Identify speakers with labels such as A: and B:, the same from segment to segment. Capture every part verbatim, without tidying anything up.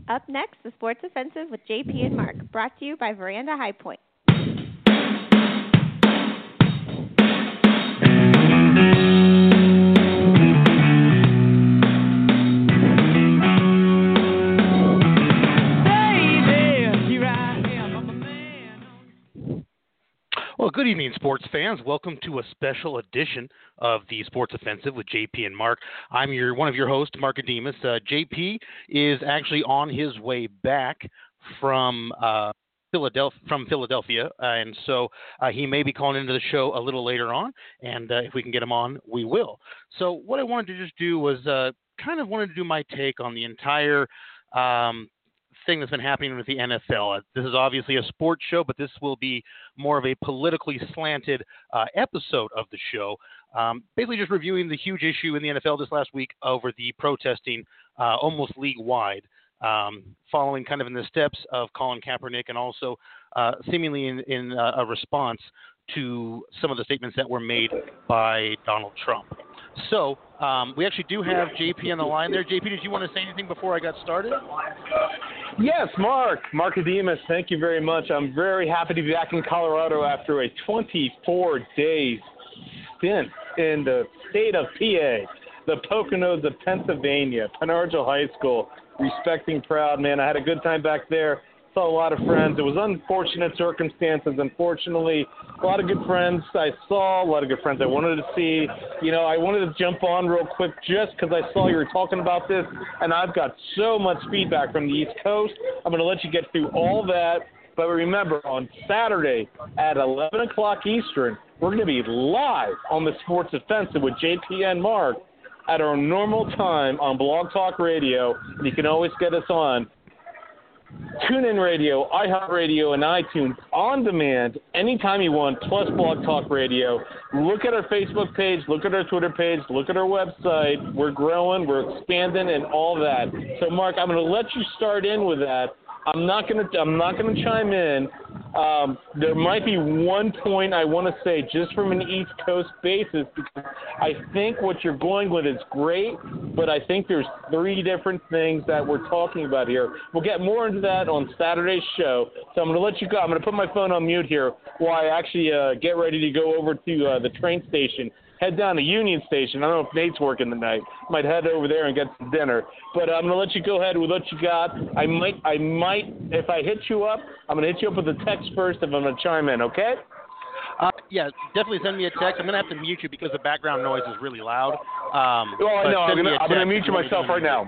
A: Up next, the Sports Offensive with J P and Mark, brought to you by Veranda High Point.
B: Well, good evening, sports fans. Welcome to a special edition of the Sports Offensive with J P and Mark. I'm your one of your hosts, Mark Ademus. Uh, J P is actually on his way back from uh, Philadelphia, from Philadelphia, uh, and so uh, he may be calling into the show a little later on. And uh, if we can get him on, we will. So what I wanted to just do was uh, kind of wanted to do my take on the entire Um, thing that's been happening with the N F L. This is obviously a sports show, but this will be more of a politically slanted uh, episode of the show. Um, basically just reviewing the huge issue in the N F L this last week over the protesting uh, almost league-wide, um, following kind of in the steps of Colin Kaepernick and also uh, seemingly in, in uh, a response to some of the statements that were made by Donald Trump. So um, we actually do have J P on the line there. J P, did you want to say anything before I got started?
C: Yes, Mark. Mark Ademus, thank you very much. I'm very happy to be back in Colorado after a twenty-four day stint in the state of P A, the Poconos of Pennsylvania, Penargil High School. Respecting proud, man. I had a good time back there. Saw a lot of friends. It was unfortunate circumstances, unfortunately. A lot of good friends I saw, a lot of good friends I wanted to see. You know, I wanted to jump on real quick just because I saw you were talking about this, and I've got so much feedback from the East Coast. I'm going to let you get through all that. But remember, on Saturday at eleven o'clock Eastern, we're going to be live on the Sports Offensive with J P and Mark at our normal time on Blog Talk Radio. And you can always get us on TuneIn Radio, iHeartRadio, and iTunes on demand anytime you want, plus Blog Talk Radio. Look at our Facebook page, look at our Twitter page, look at our website. We're growing, we're expanding, and all that. So, Mark, I'm going to let you start in with that. I'm not going to. I'm not going to chime in. Um, there might be one point I want to say just from an East Coast basis, because I think what you're going with is great, but I think there's three different things that we're talking about here. We'll get more into that on Saturday's show. So I'm going to let you go. I'm going to put my phone on mute here while I actually uh, get ready to go over to uh, the train station. Head down to Union Station. I don't know if Nate's working tonight. Might head over there and get some dinner. But I'm going to let you go ahead with what you got. I might, I might, if I hit you up, I'm going to hit you up with a text first if I'm going to chime in, okay?
B: Uh, yeah, definitely send me a text. I'm going to have to mute you because the background noise is really loud. Um,
C: oh, I know. I'm going to mute you myself right now.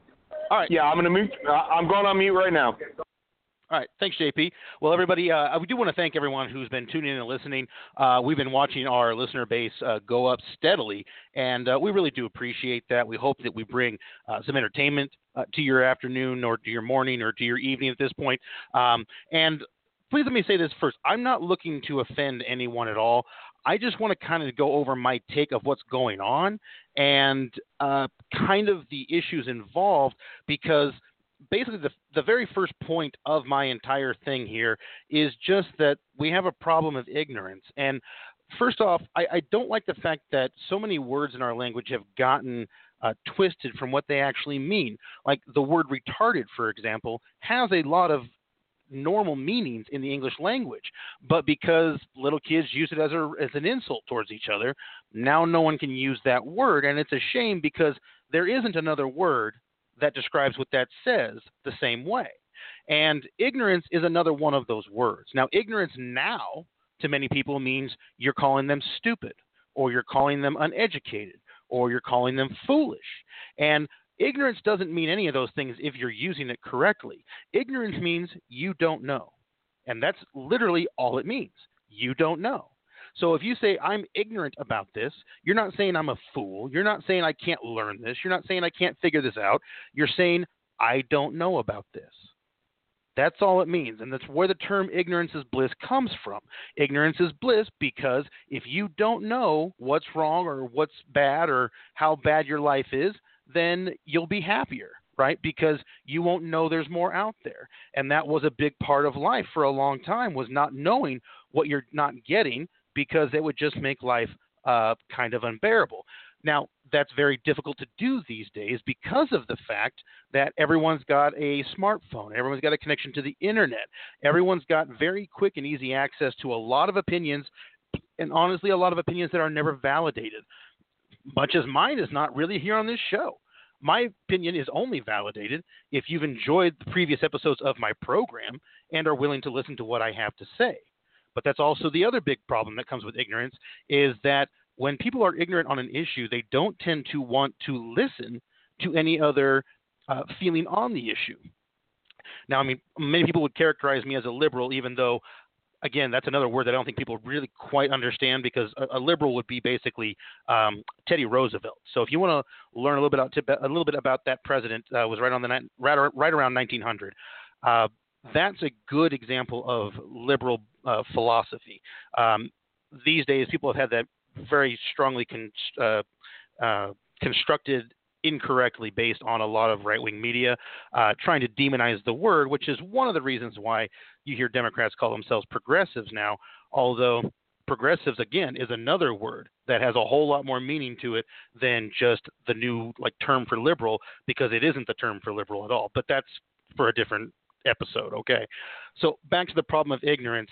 B: All right.
C: Yeah, I'm going to mute. Uh, I'm going on mute right now.
B: All right. Thanks, J P. Well, everybody, uh, we do want to thank everyone who's been tuning in and listening. Uh, we've been watching our listener base uh, go up steadily, and uh, we really do appreciate that. We hope that we bring uh, some entertainment uh, to your afternoon or to your morning or to your evening at this point. Um, and please let me say this first. I'm not looking to offend anyone at all. I just want to kind of go over my take of what's going on and uh, kind of the issues involved, because basically, the the very first point of my entire thing here is just that we have a problem of ignorance. And first off, I, I don't like the fact that so many words in our language have gotten uh, twisted from what they actually mean. Like the word retarded, for example, has a lot of normal meanings in the English language, but because little kids use it as a as an insult towards each other, now no one can use that word, and it's a shame because there isn't another word that describes what that says the same way. And ignorance is another one of those words. Now, ignorance now to many people means you're calling them stupid, or you're calling them uneducated, or you're calling them foolish. And ignorance doesn't mean any of those things if you're using it correctly. Ignorance means you don't know. And that's literally all it means. You don't know. So if you say, I'm ignorant about this, you're not saying I'm a fool. You're not saying I can't learn this. You're not saying I can't figure this out. You're saying, I don't know about this. That's all it means. And that's where the term ignorance is bliss comes from. Ignorance is bliss because if you don't know what's wrong or what's bad or how bad your life is, then you'll be happier, right? Because you won't know there's more out there. And that was a big part of life for a long time, was not knowing what you're not getting, because it would just make life uh, kind of unbearable. Now, that's very difficult to do these days because of the fact that everyone's got a smartphone, everyone's got a connection to the internet, everyone's got very quick and easy access to a lot of opinions, and honestly, a lot of opinions that are never validated, much as mine is not really here on this show. My opinion is only validated if you've enjoyed the previous episodes of my program and are willing to listen to what I have to say. But that's also the other big problem that comes with ignorance, is that when people are ignorant on an issue, they don't tend to want to listen to any other uh, feeling on the issue. Now, I mean, many people would characterize me as a liberal, even though, again, that's another word that I don't think people really quite understand, because a, a liberal would be basically um, Teddy Roosevelt. So if you want to learn a little bit about, a little bit about that president, uh, was right on the right, right around nineteen hundred. Uh, that's a good example of liberal uh, philosophy. Um, these days, people have had that very strongly con- uh, uh, constructed incorrectly based on a lot of right-wing media, uh, trying to demonize the word, which is one of the reasons why you hear Democrats call themselves progressives now, although progressives, again, is another word that has a whole lot more meaning to it than just the new like term for liberal, because it isn't the term for liberal at all. But that's for a different episode, okay? So back to the problem of ignorance.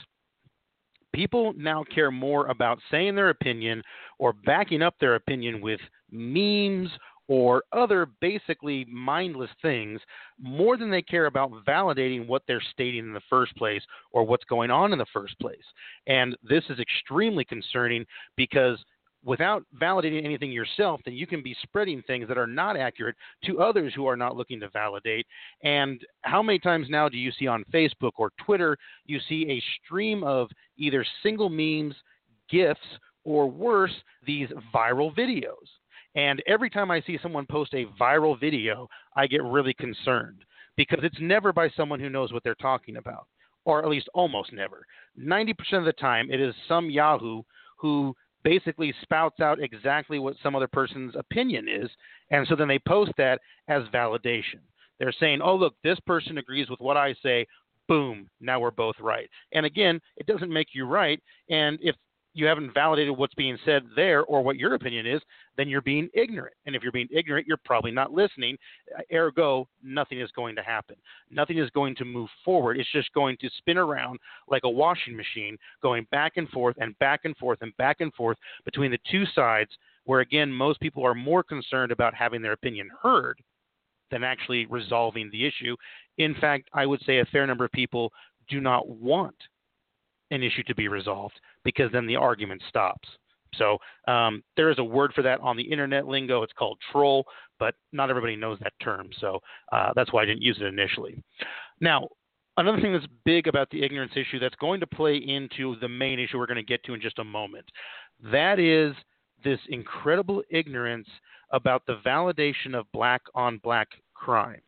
B: People now care more about saying their opinion or backing up their opinion with memes or other basically mindless things more than they care about validating what they're stating in the first place or what's going on in the first place. And this is extremely concerning, because without validating anything yourself, then you can be spreading things that are not accurate to others who are not looking to validate. And how many times now do you see on Facebook or Twitter, you see a stream of either single memes, GIFs, or worse, these viral videos? And every time I see someone post a viral video, I get really concerned, because it's never by someone who knows what they're talking about, or at least almost never. ninety percent of the time, it is some Yahoo who basically spouts out exactly what some other person's opinion is, and so then they post that as validation. They're saying, oh, look, this person agrees with what I say, boom, now we're both right. And again, it doesn't make you right, and if you haven't validated what's being said there or what your opinion is, then you're being ignorant. And if you're being ignorant, you're probably not listening. Ergo, nothing is going to happen. Nothing is going to move forward. It's just going to spin around like a washing machine, going back and forth and back and forth and back and forth between the two sides, where, again, most people are more concerned about having their opinion heard than actually resolving the issue. In fact, I would say a fair number of people do not want an issue to be resolved, because then the argument stops. So um, there is a word for that on the internet lingo. It's called troll, but not everybody knows that term. So uh, that's why I didn't use it initially. Now, another thing that's big about the ignorance issue that's going to play into the main issue we're going to get to in just a moment, that is this incredible ignorance about the validation of black on black crime.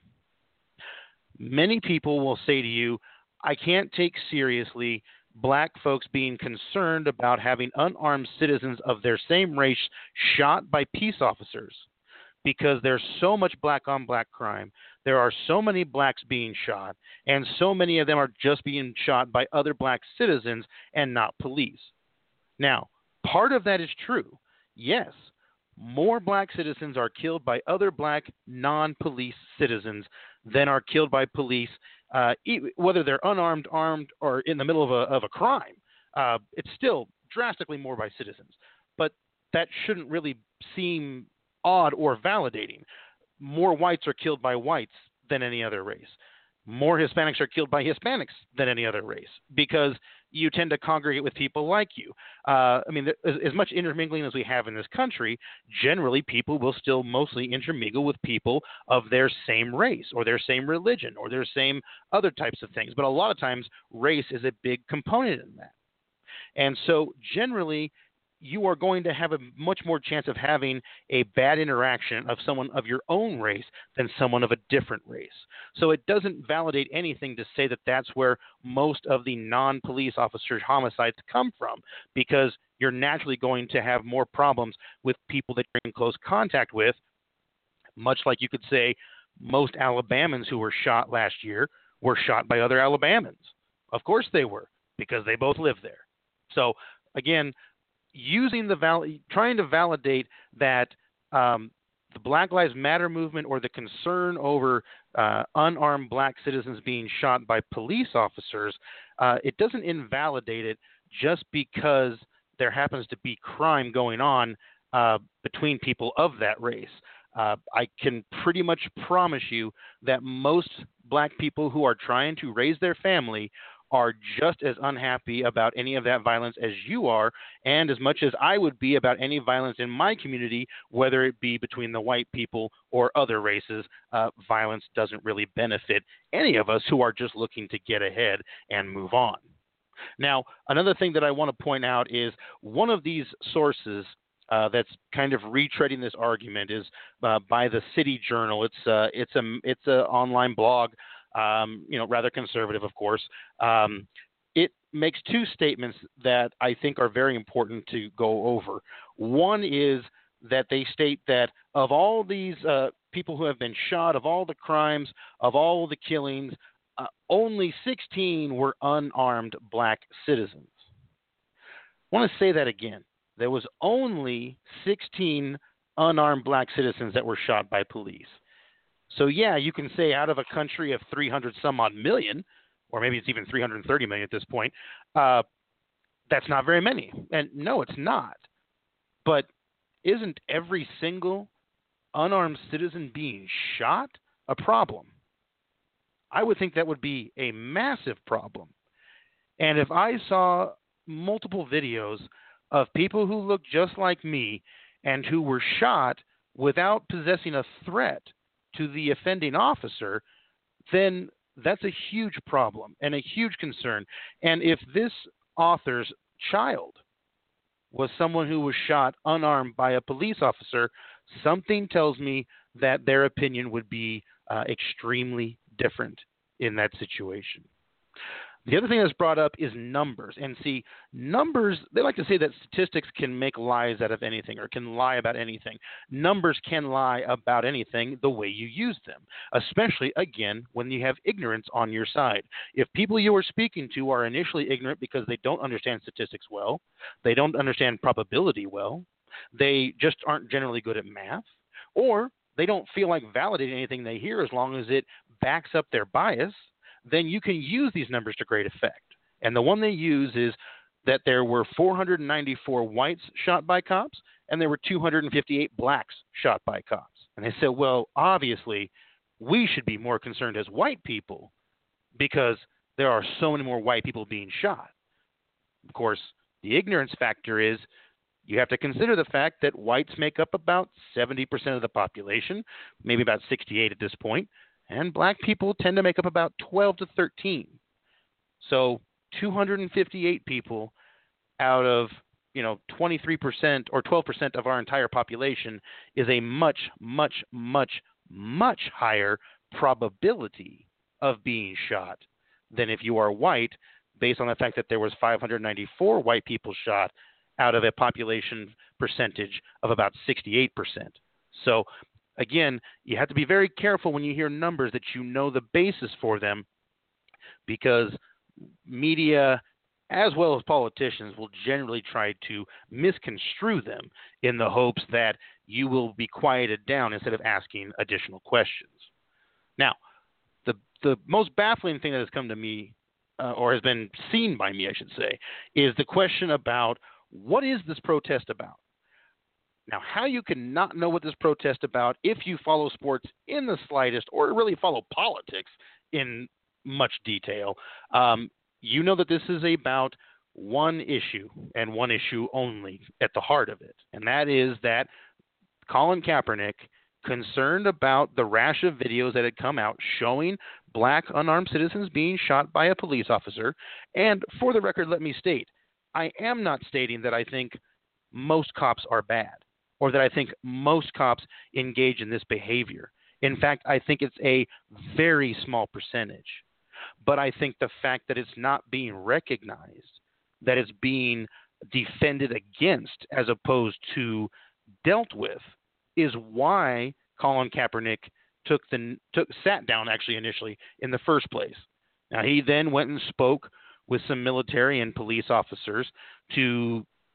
B: Many people will say to you, I can't take seriously black folks being concerned about having unarmed citizens of their same race shot by peace officers, because there's so much black on black crime. There are so many blacks being shot, and so many of them are just being shot by other black citizens and not police. Now, part of that is true. Yes, more black citizens are killed by other black non-police citizens than are killed by police, uh, whether they're unarmed, armed, or in the middle of a, of a crime. Uh, it's still drastically more by citizens. But that shouldn't really seem odd or validating. More whites are killed by whites than any other race. More Hispanics are killed by Hispanics than any other race, because you tend to congregate with people like you. Uh, I mean, as, as much intermingling as we have in this country, generally people will still mostly intermingle with people of their same race or their same religion or their same other types of things. But a lot of times race is a big component in that. And so generally, you are going to have a much more chance of having a bad interaction of someone of your own race than someone of a different race. So it doesn't validate anything to say that that's where most of the non-police officer homicides come from, because you're naturally going to have more problems with people that you're in close contact with, much like you could say most Alabamans who were shot last year were shot by other Alabamans. Of course they were, because they both live there. So again, using the val- trying to validate that um, the Black Lives Matter movement or the concern over uh, unarmed black citizens being shot by police officers, uh, it doesn't invalidate it just because there happens to be crime going on uh, between people of that race. Uh, I can pretty much promise you that most black people who are trying to raise their family are just as unhappy about any of that violence as you are, and as much as I would be about any violence in my community, whether it be between the white people or other races. Uh, violence doesn't really benefit any of us who are just looking to get ahead and move on. Now, another thing that I want to point out is one of these sources uh, that's kind of retreading this argument is uh, by the City Journal. It's uh, it's a it's an online blog. Um, you know, rather conservative, of course. Um, it makes two statements that I think are very important to go over. One is that they state that of all these uh, people who have been shot, of all the crimes, of all the killings, uh, only sixteen were unarmed black citizens. I want to say that again. There was only sixteen unarmed black citizens that were shot by police. So, yeah, you can say out of a country of three hundred some odd million, or maybe it's even three hundred thirty million at this point, uh, that's not very many. And no, it's not. But isn't every single unarmed citizen being shot a problem? I would think that would be a massive problem. And if I saw multiple videos of people who looked just like me and who were shot without possessing a threat to the offending officer, then that's a huge problem and a huge concern. And if this author's child was someone who was shot unarmed by a police officer, something tells me that their opinion would be uh, extremely different in that situation. The other thing that's brought up is numbers. And see, numbers, they like to say that statistics can make lies out of anything or can lie about anything. Numbers can lie about anything the way you use them, especially, again, when you have ignorance on your side. If people you are speaking to are initially ignorant because they don't understand statistics well, they don't understand probability well, they just aren't generally good at math, or they don't feel like validating anything they hear as long as it backs up their bias, then you can use these numbers to great effect. And the one they use is that there were four hundred ninety-four whites shot by cops and there were two hundred fifty-eight blacks shot by cops. And they said, well, obviously, we should be more concerned as white people because there are so many more white people being shot. Of course, the ignorance factor is you have to consider the fact that whites make up about seventy percent of the population, maybe about sixty-eight at this point. And black people tend to make up about twelve to thirteen. So two hundred fifty-eight people out of, you know, twenty-three percent or twelve percent of our entire population is a much, much, much, much higher probability of being shot than if you are white, based on the fact that there was five hundred ninety-four white people shot out of a population percentage of about sixty-eight percent. So again, you have to be very careful when you hear numbers that you know the basis for them, because media, as well as politicians, will generally try to misconstrue them in the hopes that you will be quieted down instead of asking additional questions. Now, the the most baffling thing that has come to me, uh, or has been seen by me, I should say, is the question about what is this protest about? Now, how you can not know what this protest about if you follow sports in the slightest or really follow politics in much detail, um, you know that this is about one issue and one issue only at the heart of it, and that is that Colin Kaepernick, concerned about the rash of videos that had come out showing black unarmed citizens being shot by a police officer, and for the record, let me state, I am not stating that I think most cops are bad, or that I think most cops engage in this behavior. In fact, I think it's a very small percentage. But I think the fact that it's not being recognized, that it's being defended against as opposed to dealt with, is why Colin Kaepernick took the took sat down actually initially in the first place. Now, he then went and spoke with some military and police officers to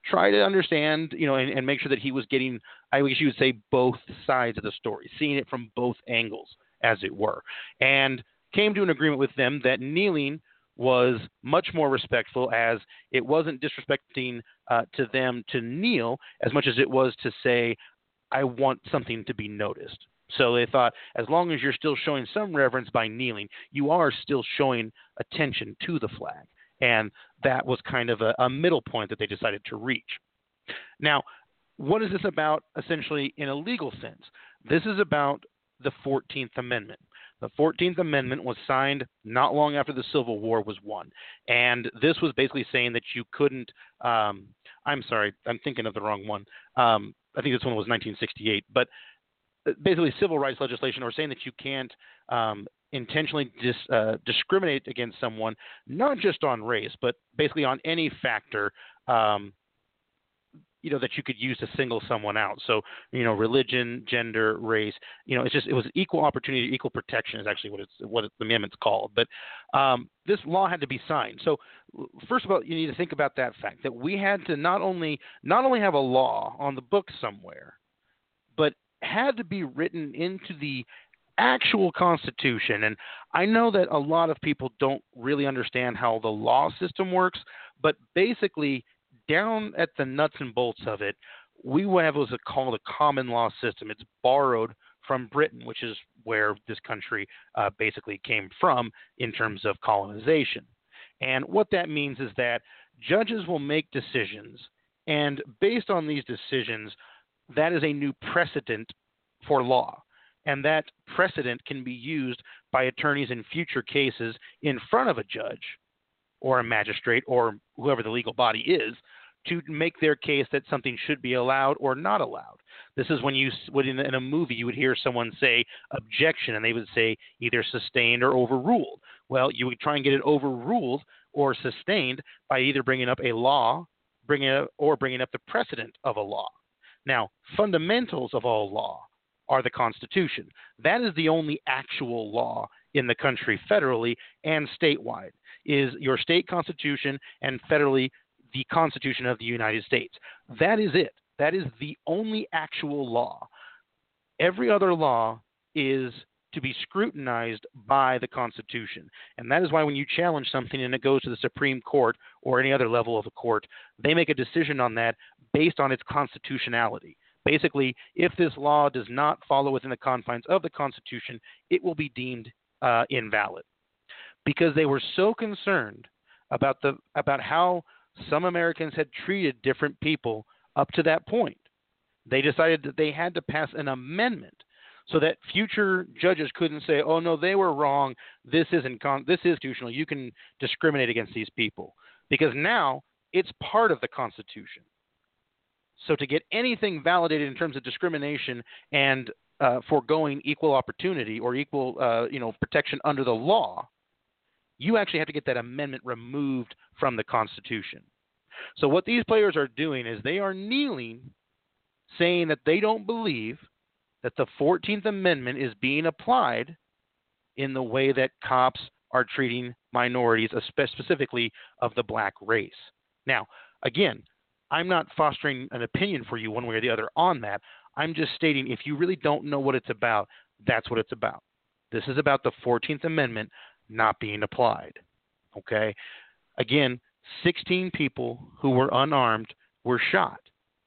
B: try to understand, you know, and, and make sure that he was getting, I guess you would say, both sides of the story, seeing it from both angles, as it were, and came to an agreement with them that kneeling was much more respectful, as it wasn't disrespecting uh, to them to kneel as much as it was to say, I want something to be noticed. So they thought, as long as you're still showing some reverence by kneeling, you are still showing attention to the flag. And that was kind of a, a middle point that they decided to reach. Now, what is this about essentially in a legal sense? This is about the fourteenth Amendment. The fourteenth Amendment was signed not long after the Civil War was won. And this was basically saying that you couldn't um, – I'm sorry, I'm thinking of the wrong one. Um, I think this one was nineteen sixty-eight. But basically civil rights legislation, or saying that you can't um, intentionally dis, uh, discriminate against someone, not just on race, but basically on any factor, um, you know, that you could use to single someone out. So, you know, religion, gender, race, you know, it's just, it was equal opportunity, equal protection is actually what it's, what the amendment's called. But um, this law had to be signed. So first of all, you need to think about that fact that we had to not only, not only have a law on the books somewhere, but had to be written into the actual Constitution. And I know that a lot of people don't really understand how the law system works, but basically down at the nuts and bolts of it, we have what's called a common law system. It's borrowed from Britain, which is where this country uh, basically came from in terms of colonization. And what that means is that judges will make decisions, and based on these decisions, that is a new precedent for law. And that precedent can be used by attorneys in future cases in front of a judge or a magistrate or whoever the legal body is to make their case that something should be allowed or not allowed. This is when you would in, in a movie you would hear someone say objection, and they would say either sustained or overruled. Well, you would try and get it overruled or sustained by either bringing up a law, bringing up, or bringing up the precedent of a law. Now, fundamentals of all law are the Constitution. That is the only actual law in the country federally and statewide, is your state constitution and federally the Constitution of the United States. That is it. That is the only actual law. Every other law is to be scrutinized by the Constitution. And that is why when you challenge something and it goes to the Supreme Court or any other level of a court, they make a decision on that based on its constitutionality. Basically, if this law does not follow within the confines of the Constitution, it will be deemed uh, invalid. Because they were so concerned about the about how some Americans had treated different people up to that point, they decided that they had to pass an amendment so that future judges couldn't say, "Oh no, they were wrong. This isn't con- this is constitutional. You can discriminate against these people," because now it's part of the Constitution. So to get anything validated in terms of discrimination and uh, foregoing equal opportunity or equal, uh, you know, protection under the law, you actually have to get that amendment removed from the Constitution. So what these players are doing is they are kneeling, saying that they don't believe that the fourteenth Amendment is being applied in the way that cops are treating minorities, specifically of the black race. Now, again, I'm not fostering an opinion for you one way or the other on that. I'm just stating if you really don't know what it's about, that's what it's about. This is about the fourteenth Amendment not being applied. Okay? Again, sixteen people who were unarmed were shot.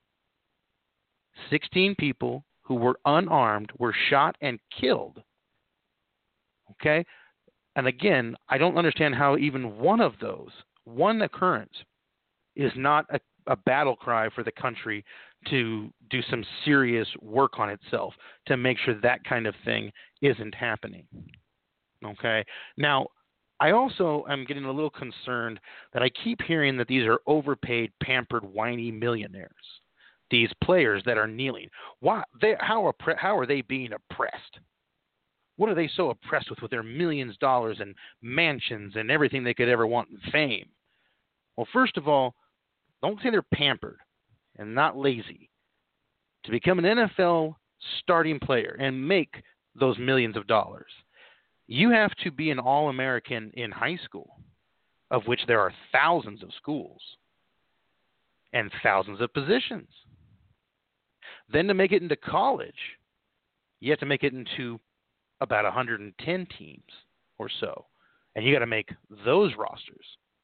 B: sixteen people who were unarmed were shot and killed. Okay? And again, I don't understand how even one of those, one occurrence, is not a a battle cry for the country to do some serious work on itself to make sure that kind of thing isn't happening. Okay. Now, I also am getting a little concerned that I keep hearing that these are overpaid, pampered, whiny millionaires. These players that are kneeling. Why? They, how, oppre- how are they being oppressed? What are they so oppressed with with their millions of dollars and mansions and everything they could ever want and fame? Well, first of all, don't say they're pampered and not lazy. To become an N F L starting player and make those millions of dollars, you have to be an All-American in high school, of which there are thousands of schools. and thousands of positions. Then to make it into college, you have to make it into about one hundred ten teams or so. And you got to make those rosters.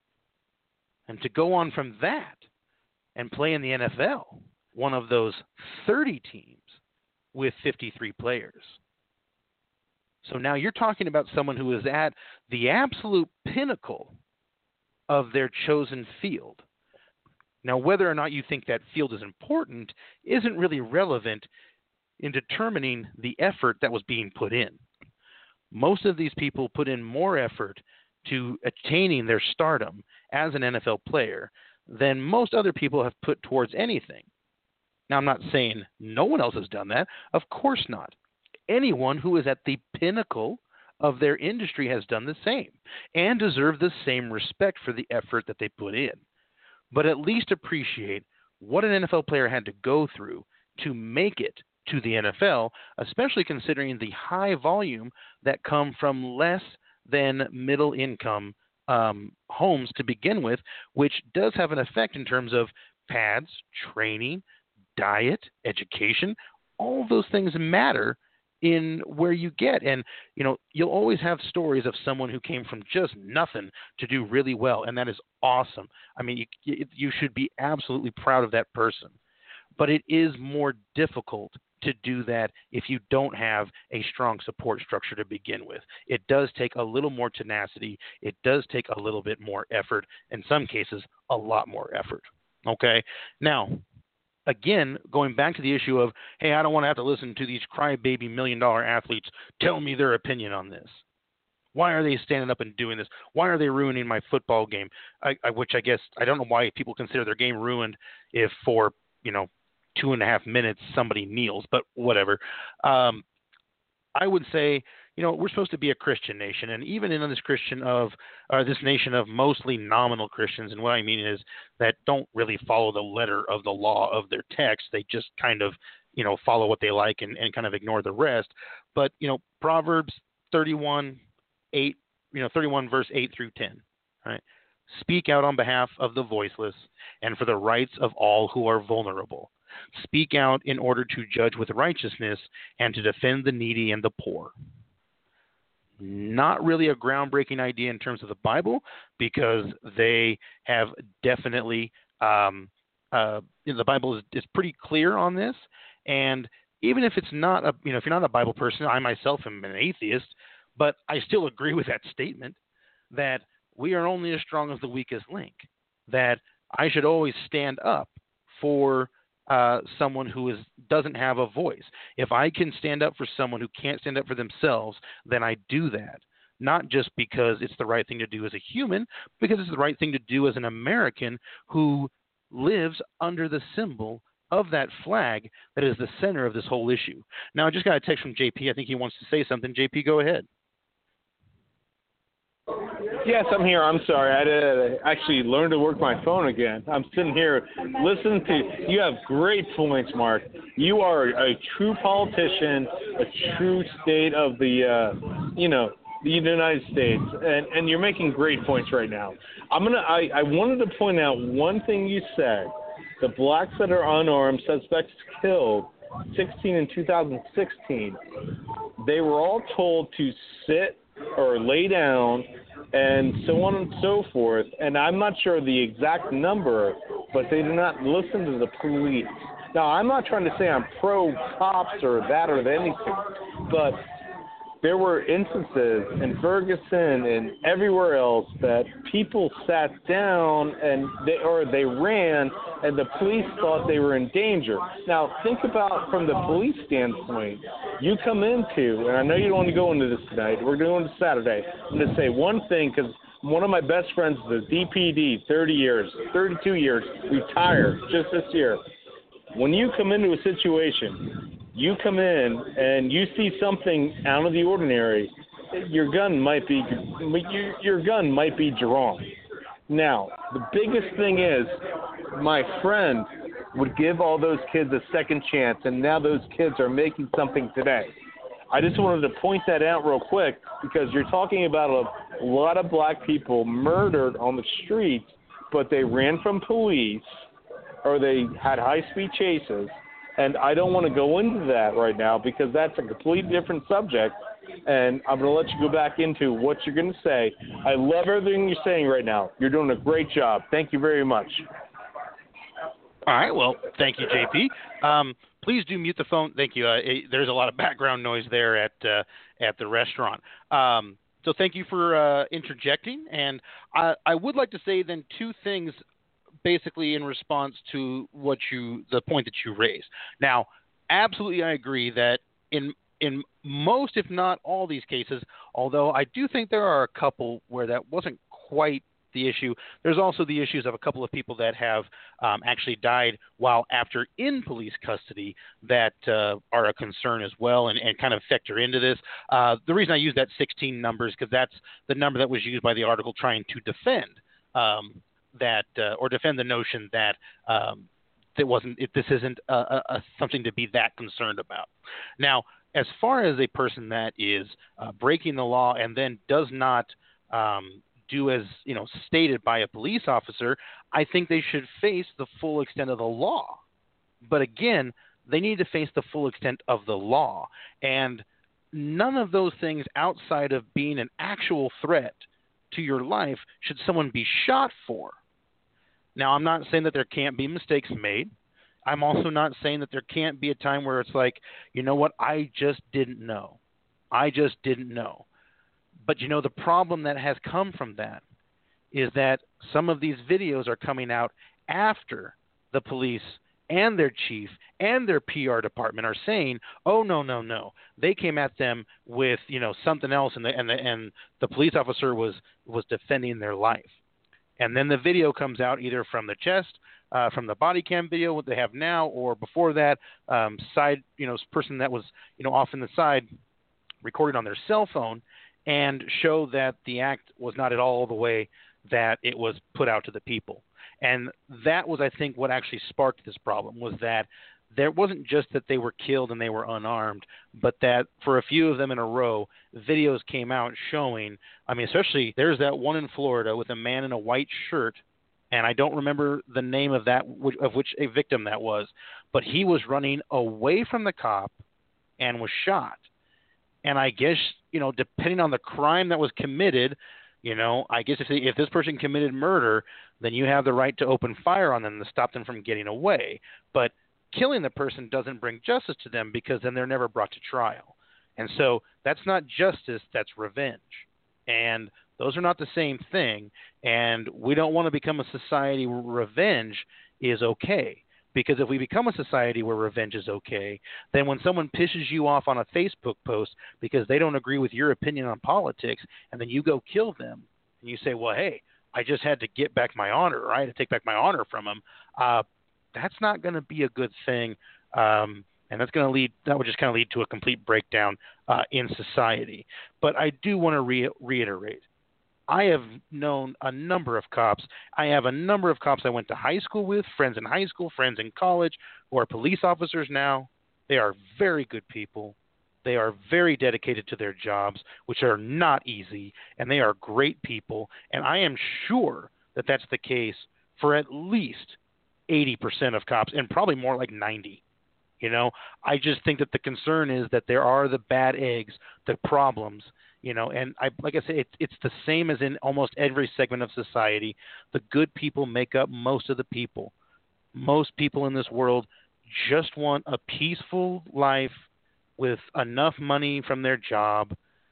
B: And to go on from that and play in the N F L, one of those thirty teams with fifty-three players. So now you're talking about someone who is at the absolute pinnacle of their chosen field. Now, whether or not you think that field is important isn't really relevant in determining the effort that was being put in. Most of these people put in more effort to attaining their stardom as an N F L player than most other people have put towards anything. Now, I'm not saying no one else has done that. Of course not. Anyone who is at the pinnacle of their industry has done the same and deserve the same respect for the effort that they put in. But at least appreciate what an N F L player had to go through to make it to the N F L, especially considering the high volume that come from less than middle income um, homes to begin with, which does have an effect in terms of pads, training, diet, education. All of those things matter in where you get. And, you know, you'll always have stories of someone who came from just nothing to do really well, and that is awesome. I mean, you, you should be absolutely proud of that person. But it is more difficult to do that if you don't have a strong support structure to begin with. It does take a little more tenacity. It does take a little bit more effort. In some cases, a lot more effort. Okay? Now, again, going back to the issue of, hey, I don't want to have to listen to these crybaby million-dollar athletes tell me their opinion on this. Why are they standing up and doing this? Why are they ruining my football game? I, I, which I guess I don't know why people consider their game ruined if for, you know, two and a half minutes somebody kneels, but whatever. Um, I would say, you know, we're supposed to be a Christian nation, and even in this Christian of, uh, this nation of mostly nominal Christians, and what I mean is that don't really follow the letter of the law of their text. They just kind of, you know, follow what they like and, and kind of ignore the rest. But, you know, Proverbs thirty-one, eight, you know, thirty-one verse eight through ten, right? Speak out on behalf of the voiceless and for the rights of all who are vulnerable. Speak out in order to judge with righteousness and to defend the needy and the poor. Not really a groundbreaking idea in terms of the Bible, because they have definitely, um, uh, you know, the Bible is, is pretty clear on this. And even if it's not a, you know, if you're not a Bible person, I myself am an atheist, but I still agree with that statement that we are only as strong as the weakest link, that I should always stand up for Uh, someone who is doesn't have a voice. If I can stand up for someone who can't stand up for themselves, then I do that. Not just because it's the right thing to do as a human, because it's the right thing to do as an American who lives under the symbol of that flag that is the center of this whole issue. Now, I just got a text from J P. I think he wants to say something. J P, go ahead.
C: Yes, I'm here. I'm sorry. I had to actually learn to work my phone again. I'm sitting here listening to – you have great points, Mark. You are a true politician, a true state of the, uh, you know, the United States, and, and you're making great points right now. I'm gonna. I, I wanted to point out one thing you said. The blacks that are unarmed, suspects killed, sixteen in two thousand sixteen, they were all told to sit or lay down and so on and so forth. And I'm not sure the exact number, but they do not listen to the police. Now, I'm not trying to say I'm pro-cops or that or anything, but there were instances in Ferguson and everywhere else that people sat down and they, or they ran, and the police thought they were in danger. Now, think about from the police standpoint. You come into, and I know you don't want to go into this tonight. We're going to Saturday. I'm going to say one thing, because one of my best friends is a D P D, thirty years, thirty-two years, retired just this year. When you come into a situation, you come in and you see something out of the ordinary, your gun might be your gun might be drawn. Now, the biggest thing is, my friend would give all those kids a second chance, and now those kids are making something today. I just wanted to point that out real quick, because you're talking about a lot of black people murdered on the streets, but they ran from police. or they had high-speed chases. And I don't want to go into that right now because that's a completely different subject. And I'm going to let you go back into what you're going to say. I love everything you're saying right now. You're doing a great job. Thank you very much.
B: All right. Well, thank you, J P. Um, please do mute the phone. Thank you. Uh, it, there's a lot of background noise there at uh, at the restaurant. Um, so thank you for uh, interjecting. And I, I would like to say then two things basically in response to what you the point that you raised. Now, absolutely, I agree that in in most, if not all these cases, although I do think there are a couple where that wasn't quite the issue, there's also the issues of a couple of people that have um, actually died while after in police custody that uh, are a concern as well and, and kind of factor into this. Uh, the reason I use that sixteen number is because that's the number that was used by the article trying to defend um, that uh, or defend the notion that um, it wasn't, it, this isn't a, a, a something to be that concerned about. Now, as far as a person that is uh, breaking the law and then does not um, do as you know stated by a police officer, I think they should face the full extent of the law. But again, they need to face the full extent of the law. And none of those things outside of being an actual threat to your life should someone be shot for. Now, I'm not saying that there can't be mistakes made. I'm also not saying that there can't be a time where it's like, you know what, I just didn't know. I just didn't know. But, you know, the problem that has come from that is that some of these videos are coming out after the police and their chief and their P R department are saying, oh, no, no, no. They came at them with, you know, something else, and the, and the, and the police officer was, was defending their life. And then the video comes out either from the chest, uh, from the body cam video, what they have now, or before that, um, side, you know, person that was, you know, off in the side recorded on their cell phone and show that the act was not at all the way that it was put out to the people. And that was, I think, what actually sparked this problem, was that there wasn't just that they were killed and they were unarmed, but that for a few of them in a row, videos came out showing, I mean, especially there's that one in Florida with a man in a white shirt, and I don't remember the name of that, of which a victim that was, but he was running away from the cop and was shot. And I guess, you know, depending on the crime that was committed, you know, I guess if they, if this person committed murder, then you have the right to open fire on them to stop them from getting away. But killing the person doesn't bring justice to them, because then they're never brought to trial. And so that's not justice, that's revenge. And those are not the same thing. And we don't want to become a society where revenge is okay. Because if we become a society where revenge is okay, then when someone pisses you off on a Facebook post because they don't agree with your opinion on politics, and then you go kill them, and you say, well, hey, I just had to get back my honor, or I had to take back my honor from them, uh, that's not going to be a good thing. Um, and that's going to lead, that would just kind of lead to a complete breakdown uh, in society. But I do want to re- reiterate, I have known a number of cops. I have a number of cops I went to high school with, friends in high school, friends in college, who are police officers now. They are very good people. They are very dedicated to their jobs, which are not easy, and they are great people. And I am sure that that's the case for at least eighty percent of cops, and probably more, like ninety. You know, I just think that the concern is that there are the bad eggs, the problems. You know, and I, like I say, it's, it's the same as in almost every segment of society. The good people make up most of the people. Most people in this world just want a peaceful life with enough money from their job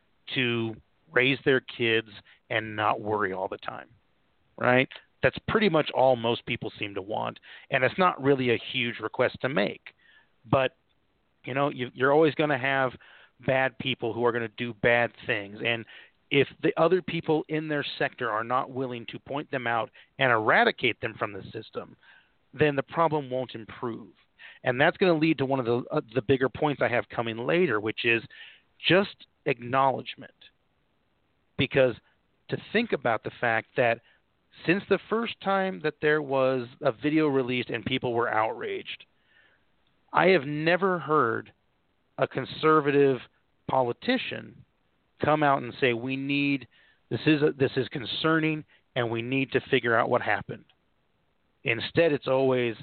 B: to raise their kids and not worry all the time, right? That's pretty much all most people seem to want, and it's not really a huge request to make. But, you know, you, you're always going to have bad people who are going to do bad things. And if the other people in their sector are not willing to point them out and eradicate them from the system, then the problem won't improve. And that's going to lead to one of the uh, the bigger points I have coming later, which is just acknowledgement. Because to think about the fact that since the first time that there was a video released and people were outraged, I have never heard a conservative politician come out and say, we need, this is, a, this is concerning, and we need to figure out what happened. Instead, it's always,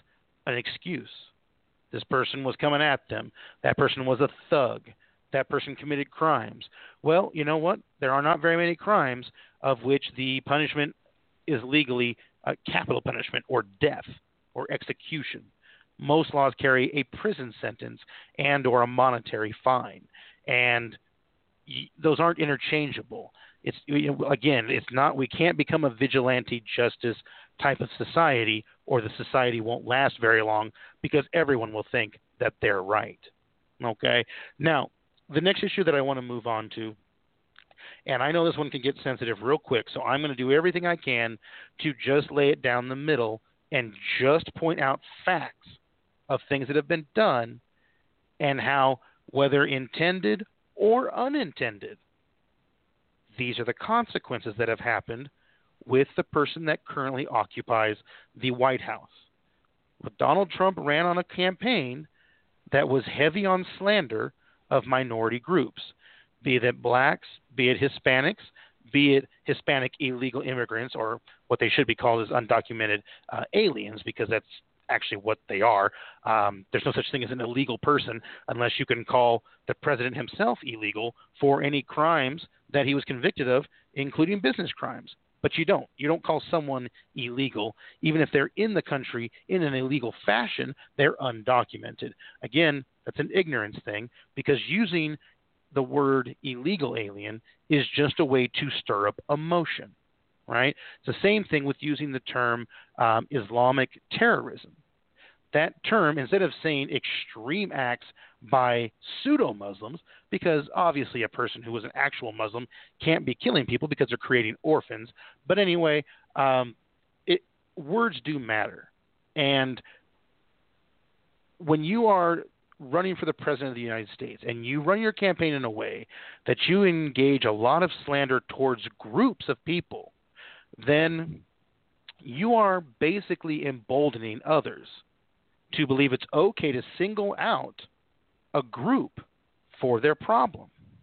B: an excuse. This person was coming at them. That person was a thug. That person committed crimes. Well, you know what? There are not very many crimes of which the punishment is legally a capital punishment or death or execution. Most laws carry a prison sentence and or a monetary fine, and y- those aren't interchangeable. It's you know, again, it's not. We can't become a vigilante justice type of society, or the society won't last very long because everyone will think that they're right. Okay. Now, the next issue that I want to move on to, and I know this one can get sensitive real quick, so I'm going to do everything I can to just lay it down the middle and just point out facts of things that have been done and how, whether intended or unintended, these are the consequences that have happened with the person that currently occupies the White House. Well, Donald Trump ran on a campaign that was heavy on slander of minority groups, be it blacks, be it Hispanics, be it Hispanic illegal immigrants, or what they should be called as undocumented uh, aliens, because that's actually what they are. Um, there's no such thing as an illegal person unless you can call the president himself illegal for any crimes that he was convicted of, including business crimes. But you don't. You don't call someone illegal, even if they're in the country in an illegal fashion, they're undocumented. Again, that's an ignorance thing, because using the word illegal alien is just a way to stir up emotion, right? It's the same thing with using the term um, Islamic terrorism. That term, instead of saying extreme acts by pseudo-Muslims, because obviously a person who is an actual Muslim can't be killing people because they're creating orphans. But anyway, um, it, words do matter. And when you are running for the president of the United States and you run your campaign in a way that you engage a lot of slander towards groups of people, then you are basically emboldening others to believe it's okay to single out a group for their problem.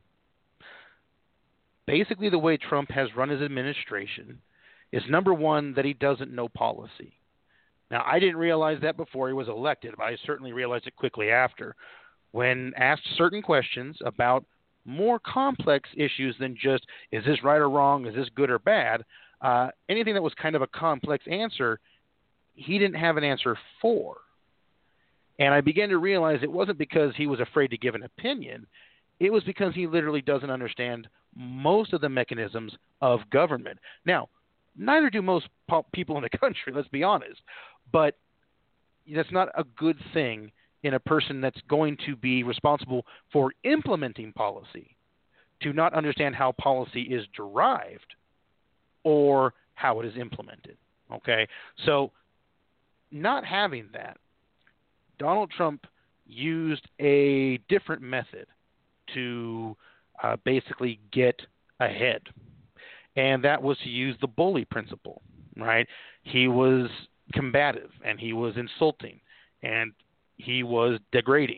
B: Basically, the way Trump has run his administration is, number one, that he doesn't know policy. Now, I didn't realize that before he was elected, but I certainly realized it quickly after. When asked certain questions about more complex issues than just, is this right or wrong, is this good or bad, uh, anything that was kind of a complex answer, he didn't have an answer for. And I began to realize it wasn't because he was afraid to give an opinion. It was because he literally doesn't understand most of the mechanisms of government. Now, neither do most po- people in the country, let's be honest. But that's not a good thing in a person that's going to be responsible for implementing policy, to not understand how policy is derived or how it is implemented. Okay? So not having that, Donald Trump used a different method to uh, basically get ahead, and that was to use the bully principle, right? He was combative, and he was insulting, and he was degrading,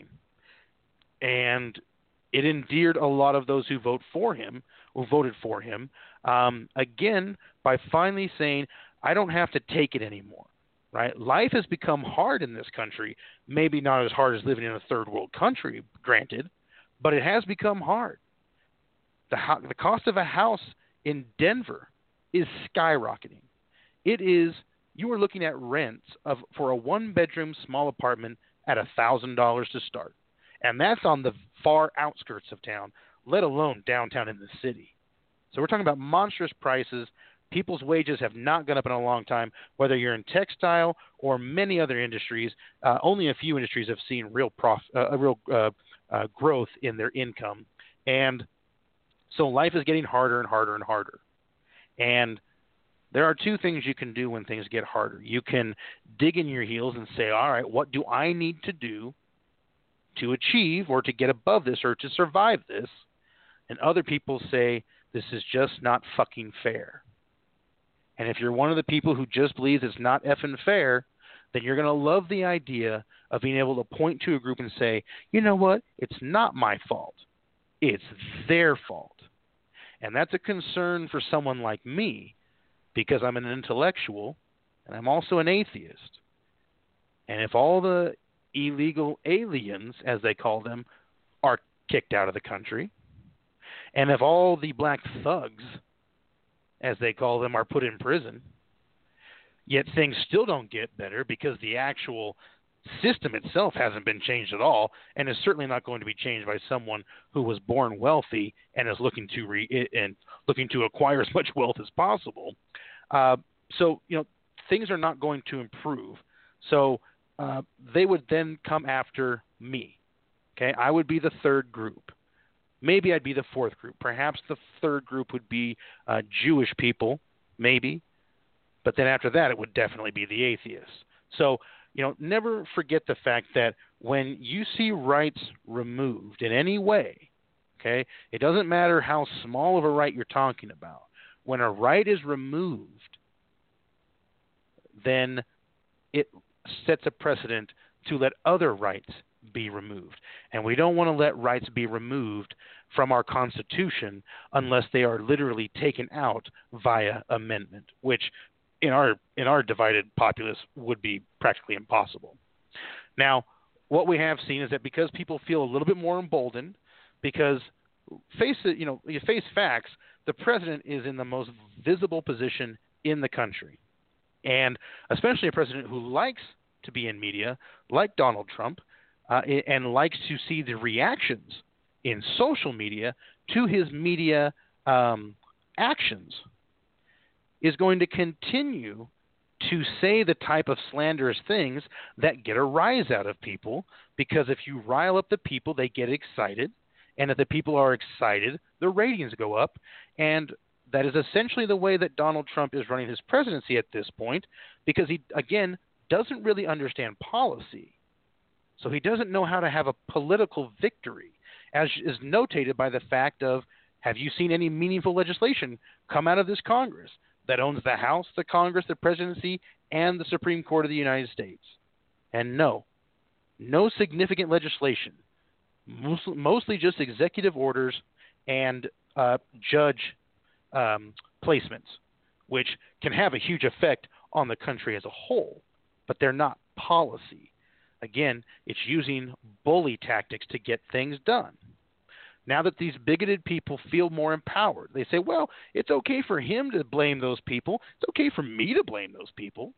B: and it endeared a lot of those who vote for him, or voted for him, um, again, by finally saying, I don't have to take it anymore. Right? Life has become hard in this country, maybe not as hard as living in a third world country, granted, but it has become hard. The, ho- the cost of a house in Denver is skyrocketing. It is, you are looking at rents of for a one-bedroom small apartment at one thousand dollars to start. And that's on the far outskirts of town, let alone downtown in the city. So we're talking about monstrous prices. People's wages have not gone up in a long time, whether you're in textile or many other industries. Uh, only a few industries have seen real prof, uh, a real uh, uh, growth in their income. And so life is getting harder and harder and harder. And there are two things you can do when things get harder. You can dig in your heels and say, all right, what do I need to do to achieve or to get above this or to survive this? And other people say, this is just not fucking fair. And if you're one of the people who just believes it's not effing fair, then you're going to love the idea of being able to point to a group and say, you know what? It's not my fault. It's their fault. And that's a concern for someone like me, because I'm an intellectual and I'm also an atheist. And if all the illegal aliens, as they call them, are kicked out of the country, and if all the black thugs, as they call them, are put in prison, yet things still don't get better because the actual system itself hasn't been changed at all, and is certainly not going to be changed by someone who was born wealthy and is looking to re- and looking to acquire as much wealth as possible. Uh, so, you know, things are not going to improve. So uh, they would then come after me. Okay, I would be the third group. Maybe I'd be the fourth group. Perhaps the third group would be uh, Jewish people, maybe. But then after that, it would definitely be the atheists. So, you know, never forget the fact that when you see rights removed in any way, okay, it doesn't matter how small of a right you're talking about. When a right is removed, then it sets a precedent to let other rights be removed. And we don't want to let rights be removed from our Constitution unless they are literally taken out via amendment, which in our in our divided populace would be practically impossible. Now, what we have seen is that because people feel a little bit more emboldened, because face it, you know, you face facts, the president is in the most visible position in the country. And especially a president who likes to be in media, like Donald Trump, uh, and likes to see the reactions in social media to his media um, actions, is going to continue to say the type of slanderous things that get a rise out of people, because if you rile up the people, they get excited, and if the people are excited, the ratings go up, and that is essentially the way that Donald Trump is running his presidency at this point, because he, again, doesn't really understand policy. So he doesn't know how to have a political victory, as is notated by the fact of, have you seen any meaningful legislation come out of this Congress that owns the House, the Congress, the presidency, and the Supreme Court of the United States? And no, no significant legislation, mostly just executive orders and uh, judge um, placements, which can have a huge effect on the country as a whole, but they're not policy. Again, it's using bully tactics to get things done. Now that these bigoted people feel more empowered, they say, well, it's okay for him to blame those people. It's okay for me to blame those people.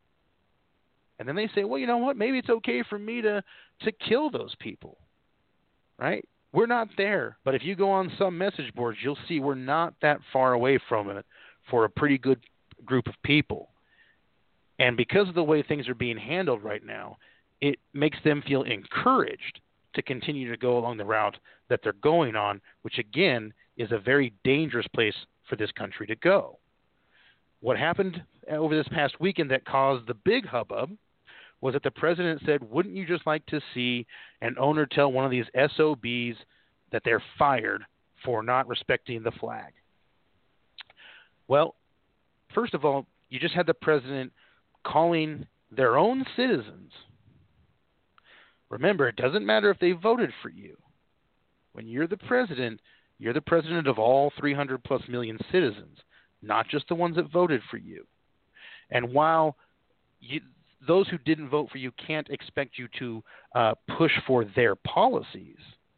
B: And then they say, well, you know what? Maybe it's okay for me to, to kill those people, right? We're not there. But if you go on some message boards, you'll see we're not that far away from it for a pretty good group of people. And because of the way things are being handled right now, it makes them feel encouraged to continue to go along the route that they're going on, which again is a very dangerous place for this country to go. What happened over this past weekend that caused the big hubbub was that the president said, wouldn't you just like to see an owner tell one of these S O Bs that they're fired for not respecting the flag? Well, first of all, you just had the president calling their own citizens. Remember, it doesn't matter if they voted for you. When you're the president, you're the president of all three hundred plus million citizens, not just the ones that voted for you. And while you, those who didn't vote for you can't expect you to uh, push for their policies,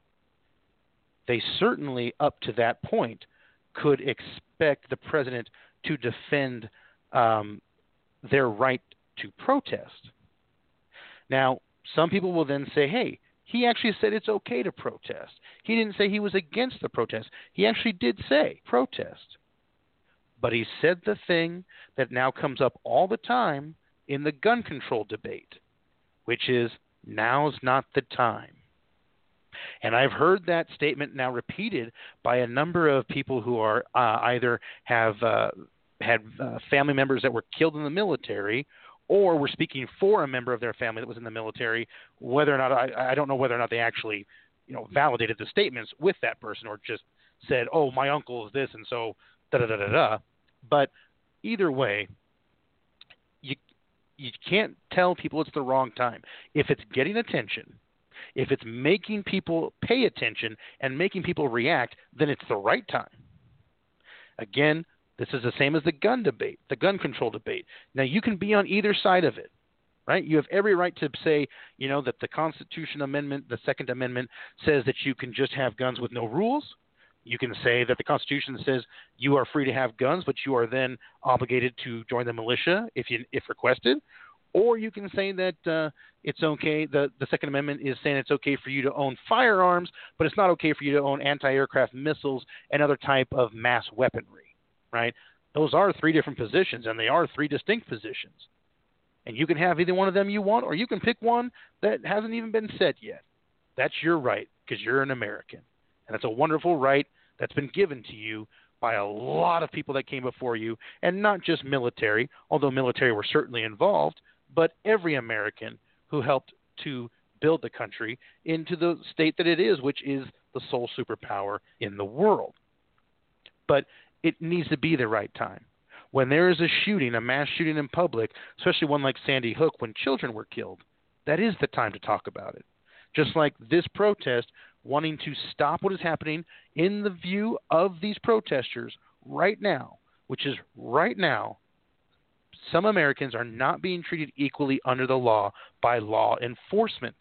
B: they certainly, up to that point, could expect the president to defend um, their right to protest. Now, some people will then say, hey, he actually said it's okay to protest. He didn't say he was against the protest. He actually did say protest. But he said the thing that now comes up all the time in the gun control debate, which is, now's not the time. And I've heard that statement now repeated by a number of people who are uh, either have uh, had uh, family members that were killed in the military, or were speaking for a member of their family that was in the military. Whether or not I, I don't know whether or not they actually, you know, validated the statements with that person, or just said, "Oh, my uncle is this," and so da da da da da. But either way, you you can't tell people it's the wrong time. If it's getting attention, if it's making people pay attention and making people react, then it's the right time. Again, this is the same as the gun debate, the gun control debate. Now, you can be on either side of it. right? You have every right to say, you know, that the Constitution Amendment, the Second Amendment, says that you can just have guns with no rules. You can say that the Constitution says you are free to have guns, but you are then obligated to join the militia if you if requested. Or you can say that uh, it's okay. The, the Second Amendment is saying it's okay for you to own firearms, but it's not okay for you to own anti-aircraft missiles and other type of mass weaponry, right? Those are three different positions, and they are three distinct positions. And you can have either one of them you want, or you can pick one that hasn't even been set yet. That's your right, because you're an American. And that's a wonderful right that's been given to you by a lot of people that came before you, and not just military, although military were certainly involved, but every American who helped to build the country into the state that it is, which is the sole superpower in the world. But it needs to be the right time. When there is a shooting, a mass shooting in public, especially one like Sandy Hook when children were killed, that is the time to talk about it. Just like this protest, wanting to stop what is happening in the view of these protesters right now, which is right now, some Americans are not being treated equally under the law by law enforcement.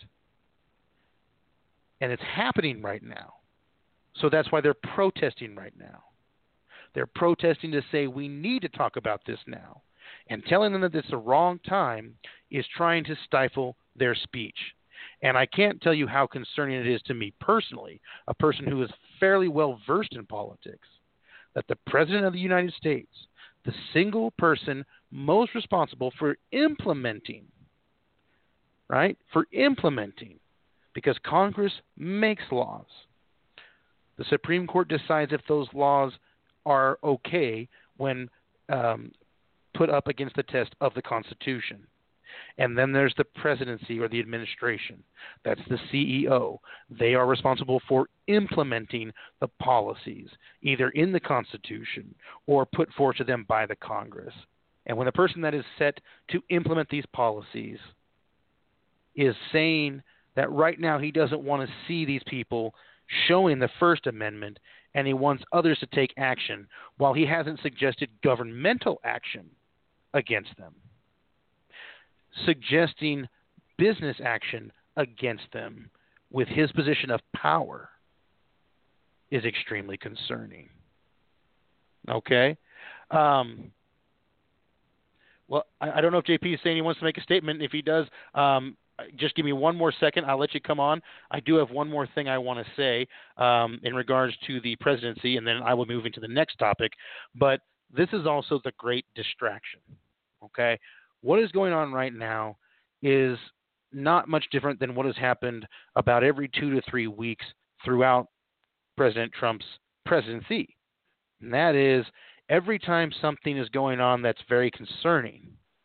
B: And it's happening right now. So that's why they're protesting right now. They're protesting to say we need to talk about this now. And telling them that it's the wrong time is trying to stifle their speech. And I can't tell you how concerning it is to me personally, a person who is fairly well versed in politics, that the President of the United States, the single person most responsible for implementing, right, for implementing, because Congress makes laws. The Supreme Court decides if those laws are okay when um, put up against the test of the Constitution. And then there's the presidency or the administration. That's the C E O. They are responsible for implementing the policies, either in the Constitution or put forward to them by the Congress. And when the person that is set to implement these policies is saying that right now he doesn't want to see these people showing the First Amendment and he wants others to take action while he hasn't suggested governmental action against them, suggesting business action against them with his position of power is extremely concerning. Okay? Um, well, I, I don't know if J P is saying he wants to make a statement. If he does, um, just give me one more second. I'll let you come on. I do have one more thing I want to say um, in regards to the presidency, and then I will move into the next topic. But this is also the great distraction. Okay? What is going on right now is not much different than what has happened about every two to three weeks throughout President Trump's presidency. And that is, every time something is going on that's very concerning,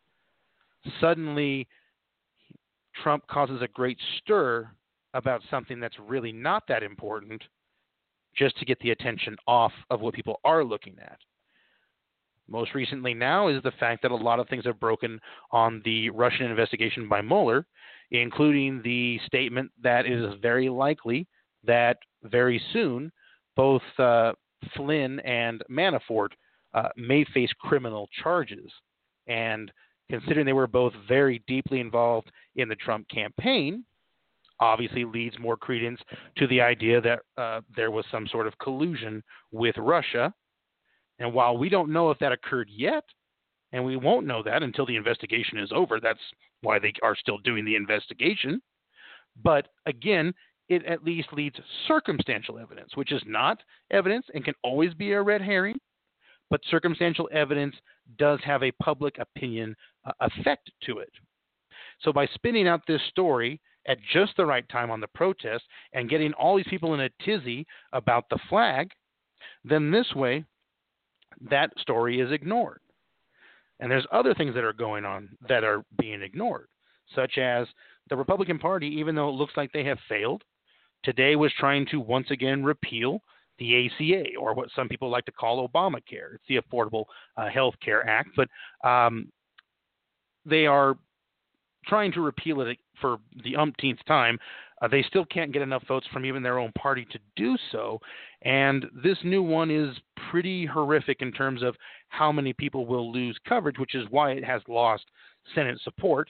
B: suddenly Trump causes a great stir about something that's really not that important just to get the attention off of what people are looking at. Most recently now is the fact that a lot of things have broken on the Russian investigation by Mueller, including the statement that it is very likely that very soon both uh, Flynn and Manafort uh, may face criminal charges. And considering they were both very deeply involved in the Trump campaign, obviously leads more credence to the idea that uh, there was some sort of collusion with Russia. And while we don't know if that occurred yet, and we won't know that until the investigation is over, that's why they are still doing the investigation. But again, it at least leads circumstantial evidence, which is not evidence and can always be a red herring. But circumstantial evidence does have a public opinion uh, effect to it. So by spinning out this story at just the right time on the protest and getting all these people in a tizzy about the flag, then this way, that story is ignored. And there's other things that are going on that are being ignored, such as the Republican Party, even though it looks like they have failed, today was trying to once again repeal the A C A, or what some people like to call Obamacare. It's the Affordable uh, Health Care Act, but um, they are trying to repeal it for the umpteenth time. Uh, they still can't get enough votes from even their own party to do so. And this new one is pretty horrific in terms of how many people will lose coverage, which is why it has lost Senate support.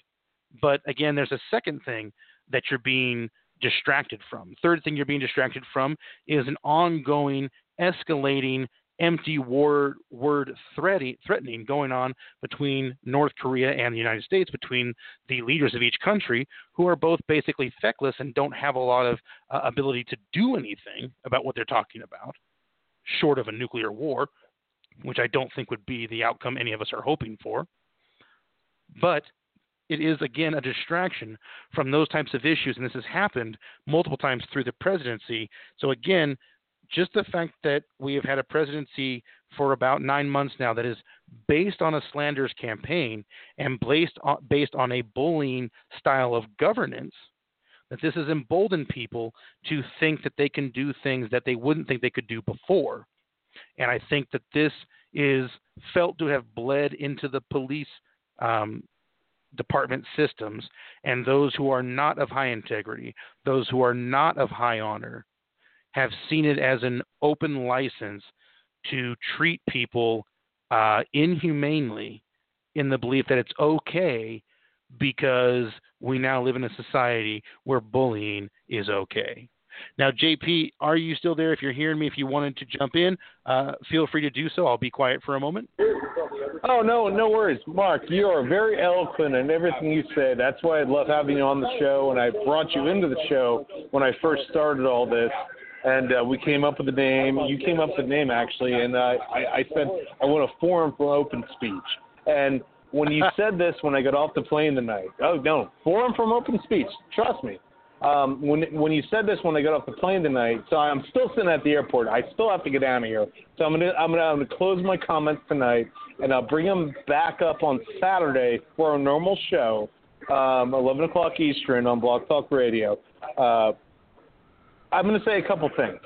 B: But again, there's a second thing that you're being distracted from. Third thing you're being distracted from is an ongoing, escalating, empty word, word threatening, threatening going on between North Korea and the United States, between the leaders of each country, who are both basically feckless and don't have a lot of uh, ability to do anything about what they're talking about, short of a nuclear war, which I don't think would be the outcome any of us are hoping for. But it is, again, a distraction from those types of issues, and this has happened multiple times through the presidency. So, again, just the fact that we have had a presidency for about nine months now that is based on a slanders campaign and based on, based on a bullying style of governance, that this has emboldened people to think that they can do things that they wouldn't think they could do before. And I think that this is felt to have bled into the police um, department systems, and those who are not of high integrity, those who are not of high honor, have seen it as an open license to treat people uh, inhumanely in the belief that it's okay because we now live in a society where bullying is okay. Now, J P, are you still there? If you're hearing me, if you wanted to jump in, uh, feel free to do so. I'll be quiet for a moment.
C: Oh, no, no worries. Mark, you are very eloquent in everything you said. That's why I love having you on the show, and I brought you into the show when I first started all this. And uh, we came up with the name. You came up with the name, actually, and uh, I, I said I want a forum for open speech. And when you said this when I got off the plane tonight, oh, no, forum from open speech, trust me. Um, when when you said this when I got off the plane tonight, so I'm still sitting at the airport. I still have to get out of here. So I'm gonna I'm gonna, I'm gonna close my comments tonight, and I'll bring them back up on Saturday for our normal show, um, eleven o'clock Eastern on Blog Talk Radio. Uh, I'm gonna say a couple things.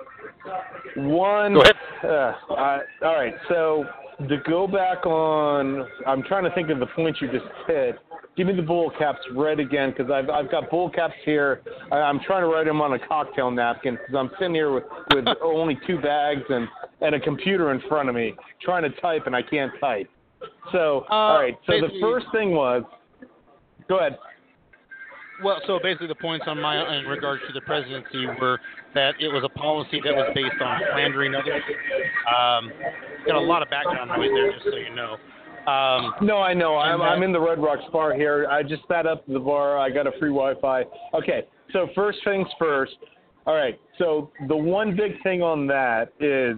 C: One,
B: go ahead.
C: Uh, I, all right. So to go back on, I'm trying to think of the points you just hit. Give me the bull caps red again, because I've I've got bull caps here. I, I'm trying to write them on a cocktail napkin because I'm sitting here with, with only two bags and, and a computer in front of me trying to type, and I can't type. So,
B: uh,
C: all right. So the first thing was, go ahead.
B: Well, so basically the points on my in regards to the presidency were that it was a policy that was based on slandering others. Um, got a lot of background noise there, just so you know. Um,
C: no, I know. I'm,
B: that,
C: I'm in the Red Rocks bar here. I just sat up at the bar. I got a free Wi-Fi. Okay, so first things first. All right, so the one big thing on that is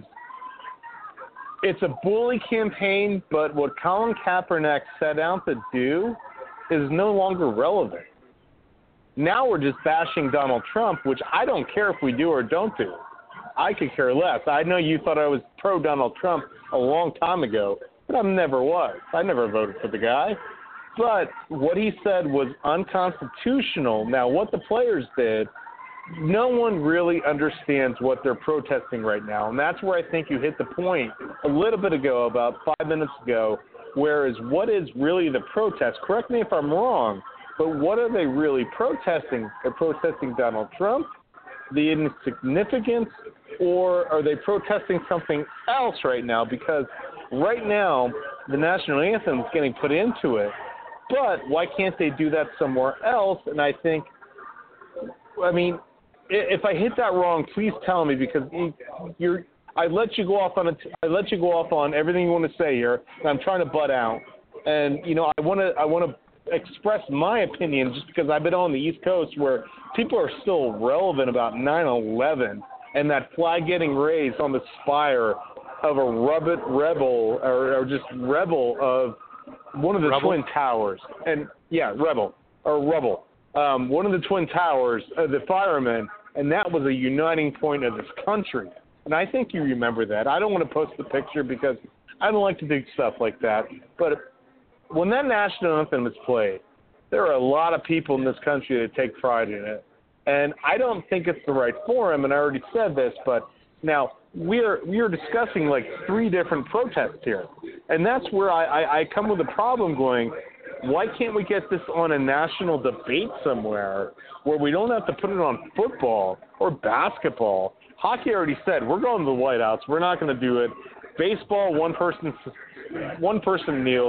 C: it's a bully campaign, but what Colin Kaepernick set out to do is no longer relevant. Now we're just bashing Donald Trump, which I don't care if we do or don't do. I could care less. I know you thought I was pro-Donald Trump a long time ago, but I never was. I never voted for the guy. But what he said was unconstitutional. Now, what the players did, no one really understands what they're protesting right now. And that's where I think you hit the point a little bit ago, about five minutes ago, whereas what is really the protest? Correct me if I'm wrong, but what are they really protesting? They're protesting Donald Trump, the insignificance, or are they protesting something else right now? Because right now, the national anthem is getting put into it, but why can't they do that somewhere else? And I think, I mean, if I hit that wrong, please tell me, because you're. I let you go off on a, I let you go off on everything you want to say here, and I'm trying to butt out. And you know, I want to, I want to express my opinion just because I've been on the East Coast where people are still relevant about nine eleven and that flag getting raised on the spire of a rubber rebel or, or just rebel of one of the
B: Rebel?
C: Twin Towers. And yeah, rebel or rebel. Um, one of the Twin Towers, uh, the firemen, and that was a uniting point of this country. And I think you remember that. I don't want to post the picture because I don't like to do stuff like that. But when that national anthem is played, there are a lot of people in this country that take pride in it. And I don't think it's the right forum, and I already said this, but now we're we're discussing like three different protests here. And that's where I, I, I come with a problem going, why can't we get this on a national debate somewhere where we don't have to put it on football or basketball? Hockey already said, we're going to the White House. We're not going to do it. Baseball, one person one person kneeled.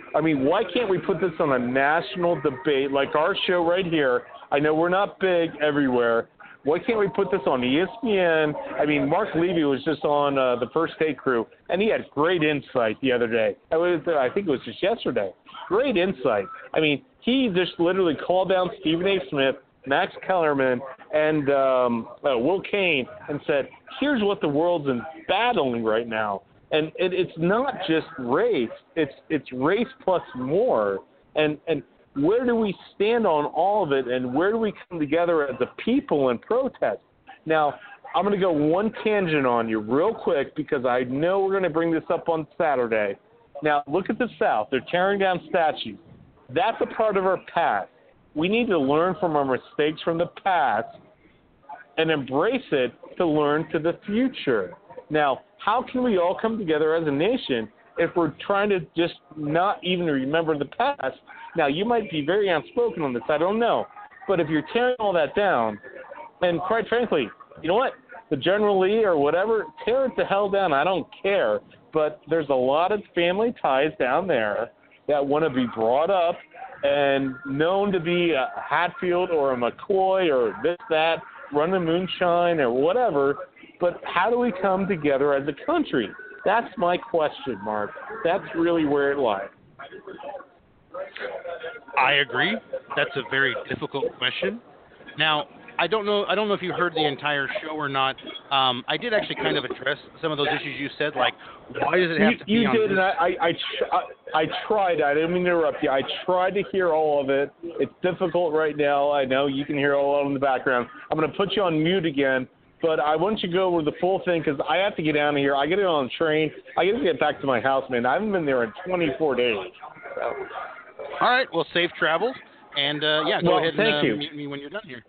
C: I mean, why can't we put this on a national debate like our show right here? I know we're not big everywhere. Why can't we put this on E S P N? I mean, Mark Levy was just on uh, the First Take Crew, and he had great insight the other day. I, was, I think it was just yesterday. Great insight. I mean, he just literally called down Stephen A. Smith, Max Kellerman, and um, uh, Will Cain and said, here's what the world's in battling right now. And it, it's not just race. It's it's race plus more. And and where do we stand on all of it, and where do we come together as a people and protest? Now, I'm going to go one tangent on you real quick because I know we're going to bring this up on Saturday. Now, look at the South. They're tearing down statues. That's a part of our past. We need to learn from our mistakes from the past and embrace it to learn to the future. Now, how can we all come together as a nation if we're trying to just not even remember the past? Now, you might be very outspoken on this. I don't know. But if you're tearing all that down, and quite frankly, you know what? The General Lee or whatever, tear it the hell down. I don't care. But there's a lot of family ties down there that want to be brought up and known to be a Hatfield or a McCoy or this, that, run the moonshine or whatever. But how do we come together as a country? That's my question, Mark. That's really where it lies.
B: I agree. That's a very difficult question. Now, I don't know. I don't know if you heard the entire show or not. Um, I did actually kind of address some of those issues you said, like why does it have
C: you,
B: to be
C: you
B: on?
C: You did,
B: this?
C: and I, I, I, I, I tried. I didn't mean to interrupt you. I tried to hear all of it. It's difficult right now. I know you can hear all in the background. I'm going to put you on mute again. But I want you to go over the full thing because I have to get out of here. I get it on the train. I got to get back to my house, man. I haven't been there in twenty-four days. So.
B: All right. Well, safe travels. And, uh, yeah, go
C: well,
B: ahead and
C: thank
B: uh,
C: you.
B: meet me when you're done here.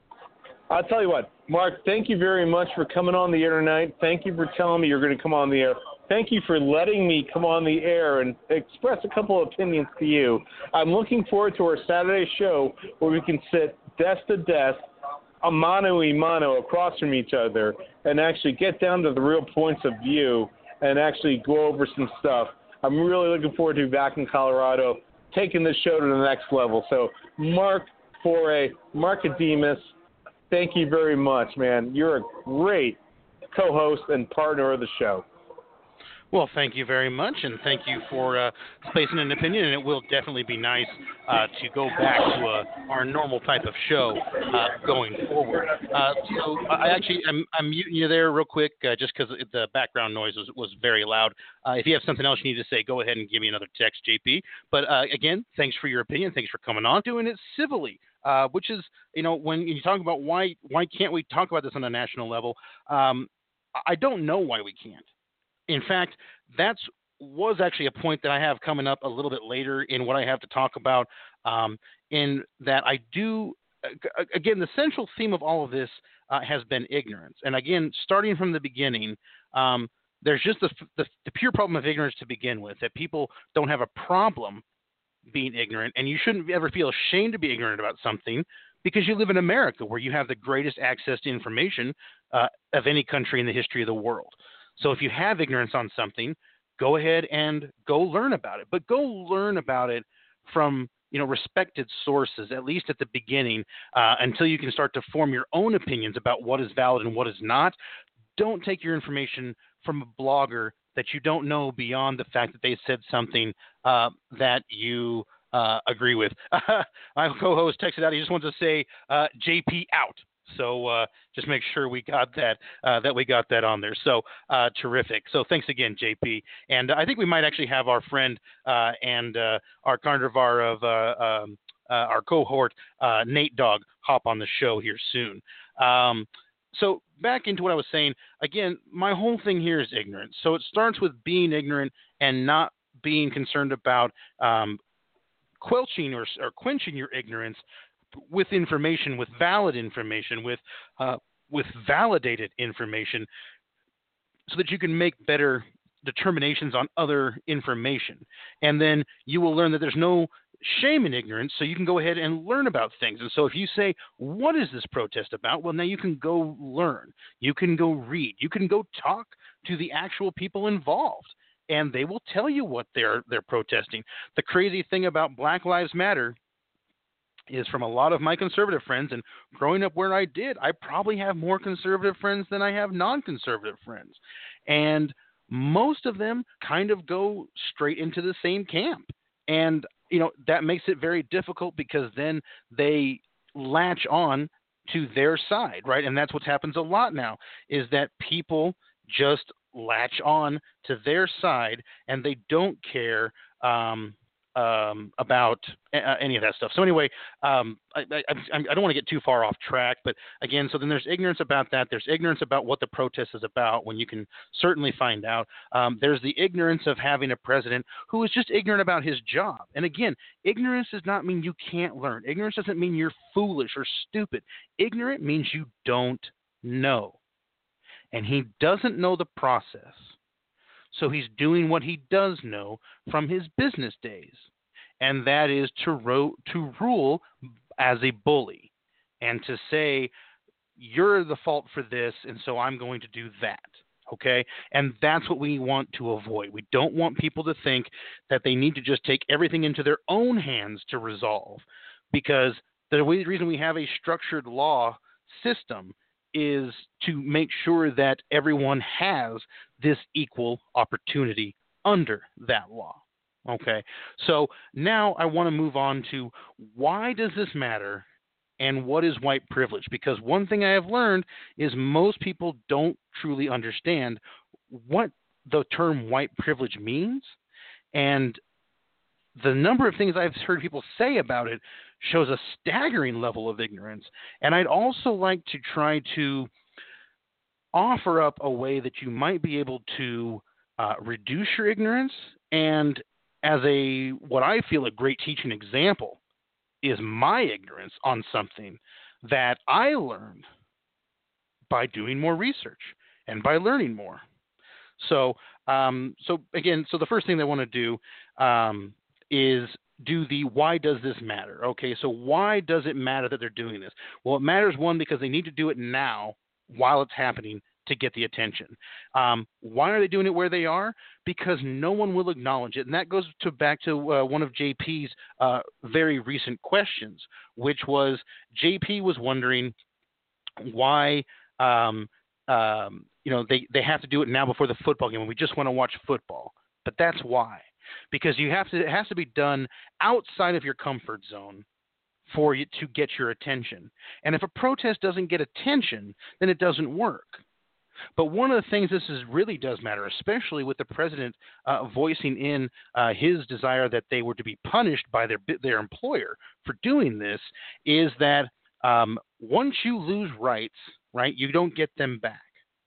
C: I'll tell you what, Mark, thank you very much for coming on the air tonight. Thank you for telling me you're going to come on the air. Thank you for letting me come on the air and express a couple of opinions to you. I'm looking forward to our Saturday show where we can sit desk to desk, a mano a mano across from each other, and actually get down to the real points of view and actually go over some stuff. I'm really looking forward to back in Colorado, taking this show to the next level. So, Mark Foray, Mark Ademus, thank you very much, man. You're a great co-host and partner of the show.
B: Well, thank you very much, and thank you for uh, spacing an opinion, and it will definitely be nice uh, to go back to uh, our normal type of show uh, going forward. Uh, so I actually, I'm, I'm muting you there real quick uh, just because the background noise was, was very loud. Uh, if you have something else you need to say, go ahead and give me another text, J P. But uh, again, thanks for your opinion. Thanks for coming on, doing it civilly. Uh, which is, you know, when you talk about why why can't we talk about this on a national level, um, I don't know why we can't. In fact, that's was actually a point that I have coming up a little bit later in what I have to talk about, um, in that I do, again, the central theme of all of this uh, has been ignorance. And again, starting from the beginning, um, there's just the, the, the pure problem of ignorance to begin with, that people don't have a problem being ignorant, and you shouldn't ever feel ashamed to be ignorant about something because you live in America where you have the greatest access to information uh, of any country in the history of the world. So if you have ignorance on something, go ahead and go learn about it, but go learn about it from, you know, respected sources, at least at the beginning, uh, until you can start to form your own opinions about what is valid and what is not. Don't take your information from a blogger that you don't know beyond the fact that they said something uh, that you uh, agree with. My co-host texted out. He just wants to say uh, J P out. So uh, just make sure we got that uh, that we got that on there. So uh, terrific. So thanks again, J P. And I think we might actually have our friend uh, and uh, our carnivore of uh, um, uh, our cohort, uh, Nate Dogg, hop on the show here soon. Um, So back into what I was saying, again, my whole thing here is ignorance. So it starts with being ignorant and not being concerned about um, quelching or, or quenching your ignorance with information, with valid information, with uh, with validated information, so that you can make better determinations on other information. And then you will learn that there's no shame in ignorance, so you can go ahead and learn about things. And so if you say, what is this protest about? Well, now you can go learn. You can go read. You can go talk to the actual people involved. and they will tell you what they're they're protesting. The crazy thing about Black Lives Matter is, from a lot of my conservative friends, and growing up where I did, I probably have more conservative friends than I have non-conservative friends. And most of them kind of go straight into the same camp. And, you know, that makes it very difficult because then they latch on to their side, right? And that's what happens a lot now, is that people just latch on to their side and they don't care um, um, about uh, any of that stuff. So anyway, um, I, I, I don't want to get too far off track, but again, so then there's ignorance about that. There's ignorance about what the protest is about, when you can certainly find out. Um, there's the ignorance of having a president who is just ignorant about his job. And again, ignorance does not mean you can't learn. Ignorance doesn't mean you're foolish or stupid. Ignorant means you don't know. And he doesn't know the process. So he's doing what he does know from his business days, and that is to, ro- to rule as a bully and to say, you're the fault for this, and so I'm going to do that, okay? And that's what we want to avoid. We don't want people to think that they need to just take everything into their own hands to resolve, because the reason we have a structured law system is to make sure that everyone has this equal opportunity under that law. Okay, so now I want to move on to, why does this matter and what is white privilege? Because one thing I have learned is most people don't truly understand what the term white privilege means, and the number of things I've heard people say about it shows a staggering level of ignorance. And I'd also like to try to offer up a way that you might be able to uh, reduce your ignorance. And as a, what I feel a great teaching example is my ignorance on something that I learned by doing more research and by learning more. So, um, so again, so the first thing I want to do um, is do the why does this matter? Okay, so why does it matter that they're doing this? Well, it matters, one, because they need to do it now while it's happening to get the attention. Um, why are they doing it where they are? Because no one will acknowledge it. And that goes to back to uh, one of J P's uh, very recent questions, which was J P was wondering why um, um, you know they, they have to do it now before the football game when we just want to watch football. But that's why. Because you have to, it has to be done outside of your comfort zone for you to get your attention. And if a protest doesn't get attention, then it doesn't work. But one of the things this is really does matter, especially with the president uh, voicing in uh, his desire that they were to be punished by their their employer for doing this, is that um, once you lose rights, right, you don't get them back.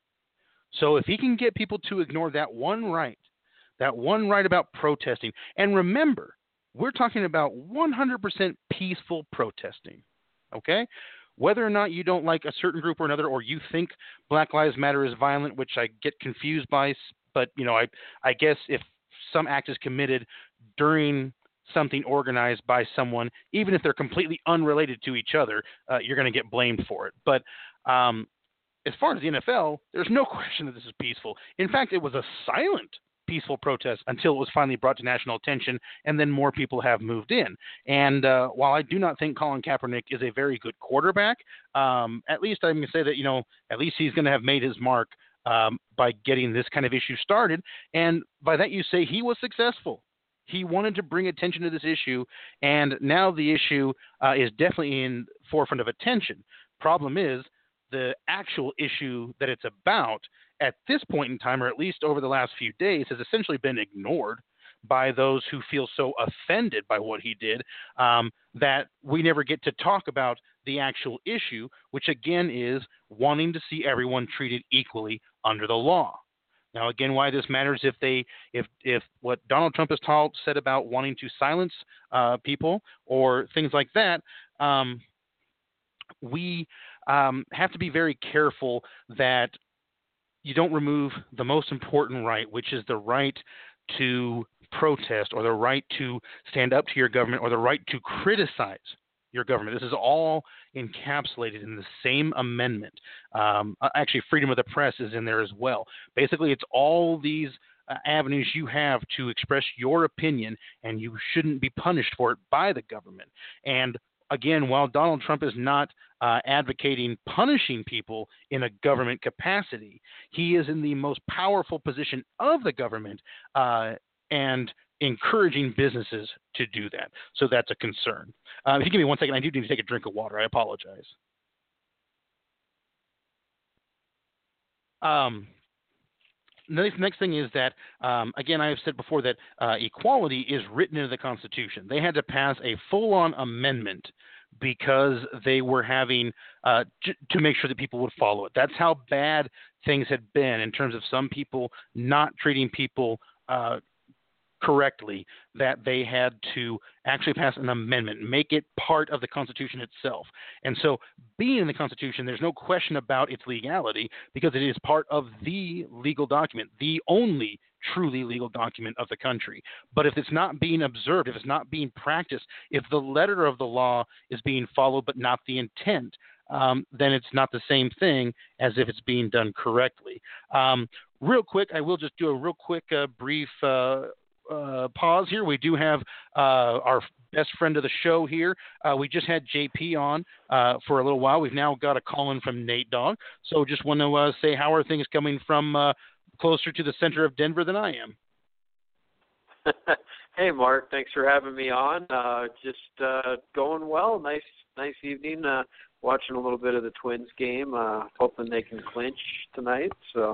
B: So if he can get people to ignore that one right, that one right about protesting. And remember, we're talking about one hundred percent peaceful protesting, okay? Whether or not you don't like a certain group or another, or you think Black Lives Matter is violent, which I get confused by, but, you know, I, I guess if some act is committed during something organized by someone, even if they're completely unrelated to each other, uh, you're going to get blamed for it. But um, as far as the N F L, there's no question that this is peaceful. In fact, it was a silent peaceful protest until it was finally brought to national attention, and then more people have moved in. And uh, while I do not think Colin Kaepernick is a very good quarterback, um, at least I'm going to say that, you know, at least he's going to have made his mark um, by getting this kind of issue started. And by that you say he was successful. He wanted to bring attention to this issue, and now the issue uh, is definitely in forefront of attention. Problem is, the actual issue that it's about at this point in time, or at least over the last few days, has essentially been ignored by those who feel so offended by what he did um, that we never get to talk about the actual issue, which again is wanting to see everyone treated equally under the law. Now, again, why this matters, if they, if if what Donald Trump has told, said about wanting to silence uh, people or things like that, um, we um, have to be very careful that you don't remove the most important right, which is the right to protest, or the right to stand up to your government, or the right to criticize your government. This is all encapsulated in the same amendment. Um, actually, freedom of the press is in there as well. Basically, it's all these uh, avenues you have to express your opinion, and you shouldn't be punished for it by the government. And again, while Donald Trump is not uh, advocating punishing people in a government capacity, he is in the most powerful position of the government uh, and encouraging businesses to do that. So that's a concern. Uh, if you give me one second, I do need to take a drink of water. I apologize. Um, next, next thing is that, um, again, I have said before that uh, equality is written into the Constitution. They had to pass a full-on amendment because they were having uh, j- to make sure that people would follow it. That's how bad things had been in terms of some people not treating people uh, correctly, that they had to actually pass an amendment, make it part of the Constitution itself. And so being in the Constitution, there's no question about its legality because it is part of the legal document, the only truly legal document of the country. But if it's not being observed, if it's not being practiced, if the letter of the law is being followed but not the intent, um, then it's not the same thing as if it's being done correctly. Um, real quick, I will just do a real quick uh, brief uh, Uh, pause here. We do have uh, our best friend of the show here. Uh, we just had J P on uh, for a little while. We've now got a call in from Nate Dogg. So just want to uh, say, how are things coming from uh, closer to the center of Denver than I am?
D: Hey, Mark. Thanks for having me on. Uh, just uh, going well. Nice, nice evening. Uh, watching a little bit of the Twins game. Uh, hoping they can clinch tonight. So.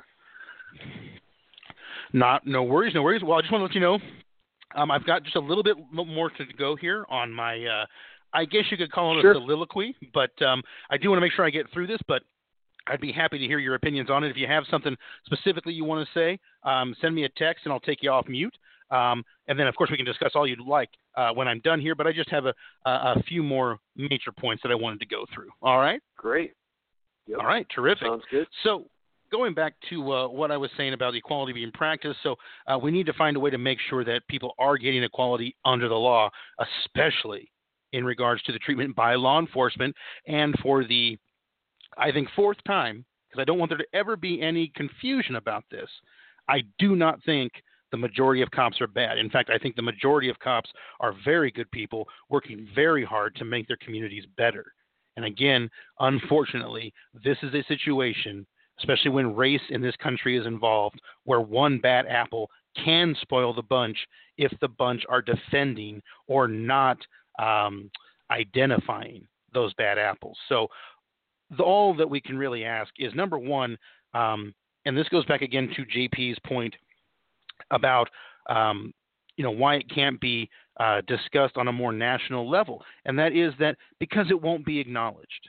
B: Not, no worries, no worries. Well, I just want to let you know, um, I've got just a little bit more to go here on my, uh, I guess you could call it
D: sure.
B: a soliloquy, but um, I do want to make sure I get through this, but I'd be happy to hear your opinions on it. If you have something specifically you want to say, um, send me a text and I'll take you off mute. Um, and then, of course, we can discuss all you'd like uh, when I'm done here, but I just have a, a, a few more major points that I wanted to go through. All right?
D: Great. Yep.
B: All right, terrific.
D: Sounds good.
B: So, going back to uh, what I was saying about equality being practiced, so uh, we need to find a way to make sure that people are getting equality under the law, especially in regards to the treatment by law enforcement. And for the, I think, fourth time, because I don't want there to ever be any confusion about this, I do not think the majority of cops are bad. In fact, I think the majority of cops are very good people working very hard to make their communities better. And again, unfortunately, this is a situation, especially when race in this country is involved, where one bad apple can spoil the bunch if the bunch are defending or not um, identifying those bad apples. So the, all that we can really ask is, number one, um, and this goes back again to J P's point about um, you know, why it can't be uh, discussed on a more national level, and that is that because it won't be acknowledged,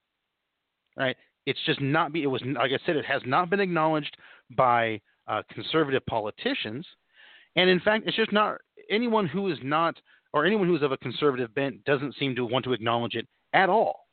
B: right? It's just not be. It was, like I said, it has not been acknowledged by uh, conservative politicians, and in fact, it's just not anyone who is not, or anyone who is of a conservative bent doesn't seem to want to acknowledge it at all.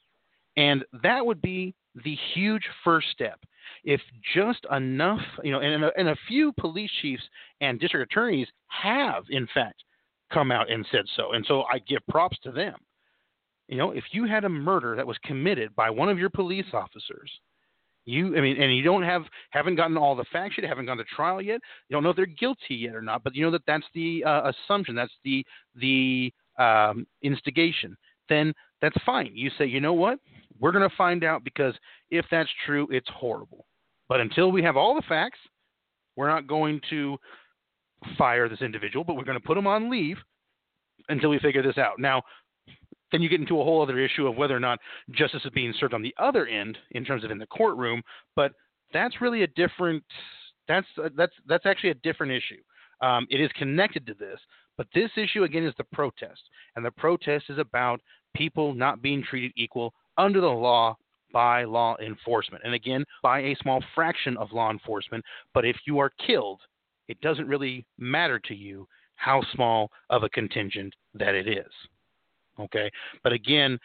B: And that would be the huge first step. If just enough, you know, and, and a few police chiefs and district attorneys have, in fact, come out and said so, and so I give props to them. You know, if you had a murder that was committed by one of your police officers, you, I mean, and you don't have, haven't gotten all the facts yet, haven't gone to trial yet, you don't know if they're guilty yet or not, but you know that that's the uh, assumption, that's the the um, instigation. Then that's fine. You say, you know what, we're going to find out, because if that's true, it's horrible. But until we have all the facts, we're not going to fire this individual, but we're going to put him on leave until we figure this out. Now, then you get into a whole other issue of whether or not justice is being served on the other end in terms of in the courtroom, but that's really a different, that's, that's, that's actually a different issue. Um, it is connected to this, but this issue, again, is the protest, and the protest is about people not being treated equal under the law by law enforcement. And again, by a small fraction of law enforcement, but if you are killed, it doesn't really matter to you how small of a contingent that it is. Okay, but again,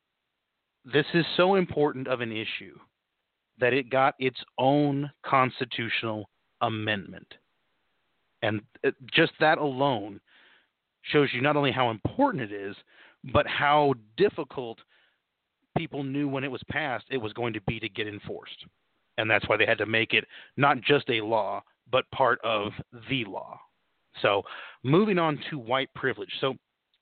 B: this is so important of an issue that it got its own constitutional amendment. And just that alone shows you not only how important it is, but how difficult people knew when it was passed it was going to be to get enforced. And that's why they had to make it not just a law, but part of the law. So moving on to white privilege. So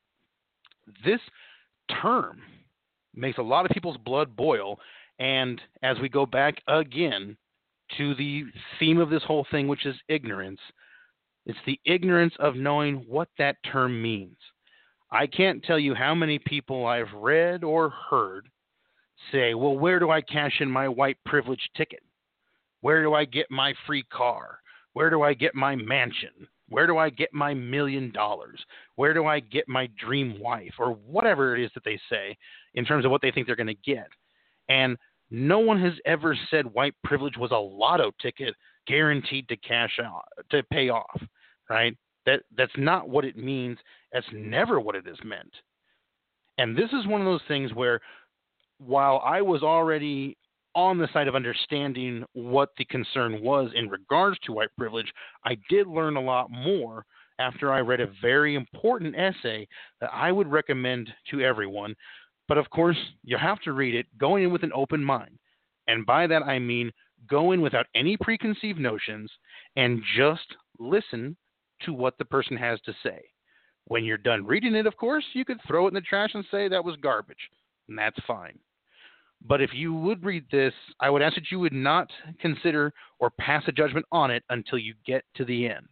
B: this term makes a lot of people's blood boil. And as we go back again to the theme of this whole thing, which is ignorance, it's the ignorance of knowing what that term means. I can't tell you how many people I've read or heard say, well, where do I cash in my white privilege ticket? Where do I get my free car? Where do I get my mansion? Where do I get my million dollars? Where do I get my dream wife? Or whatever it is that they say in terms of what they think they're going to get. And no one has ever said white privilege was a lotto ticket guaranteed to cash out, to pay off, right? That that's not what it means. That's never what it has meant. And this is one of those things where while I was already on the side of understanding what the concern was in regards to white privilege, I did learn a lot more after I read a very important essay that I would recommend to everyone. But of course, you have to read it going in with an open mind. And by that, I mean go in without any preconceived notions and just listen to what the person has to say. When you're done reading it, of course, you could throw it in the trash and say that was garbage, and that's fine. But if you would read this, I would ask that you would not consider or pass a judgment on it until you get to the end.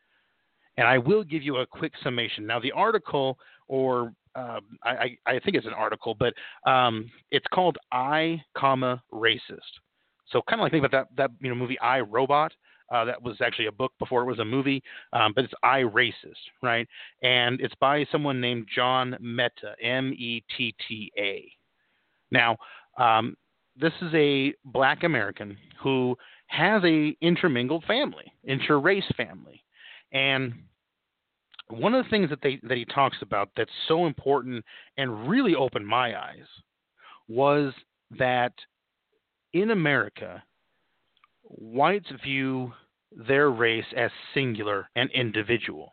B: And I will give you a quick summation. Now, the article, or uh, I, I think it's an article, but um, it's called I, comma, Racist. So kind of like think about that, that you know movie I, Robot. Uh, that was actually a book before it was a movie, um, but it's I, Racist, right? And it's by someone named John Metta, M E T T A. Now, Um, this is a black American who has a intermingled family, interrace family. And one of the things that they that he talks about that's so important and really opened my eyes was that in America, whites view their race as singular and individual.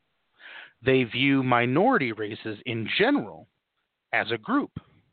B: They view minority races in general as a group.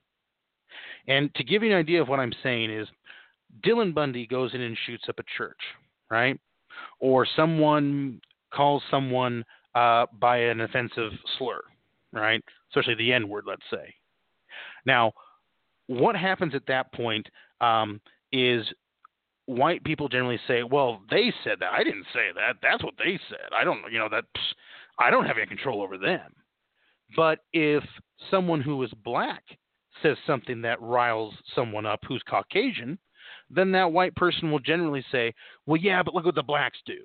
B: And to give you an idea of what I'm saying is, Dylan Bundy goes in and shoots up a church, right? Or someone calls someone uh, by an offensive slur, right? Especially the N-word, let's say. Now, what happens at that point um, is white people generally say, well, they said that. I didn't say that. That's what they said. I don't, you know, that I don't have any control over them. But if someone who is black says something that riles someone up who's Caucasian, then that white person will generally say, well, yeah, but look what the blacks do.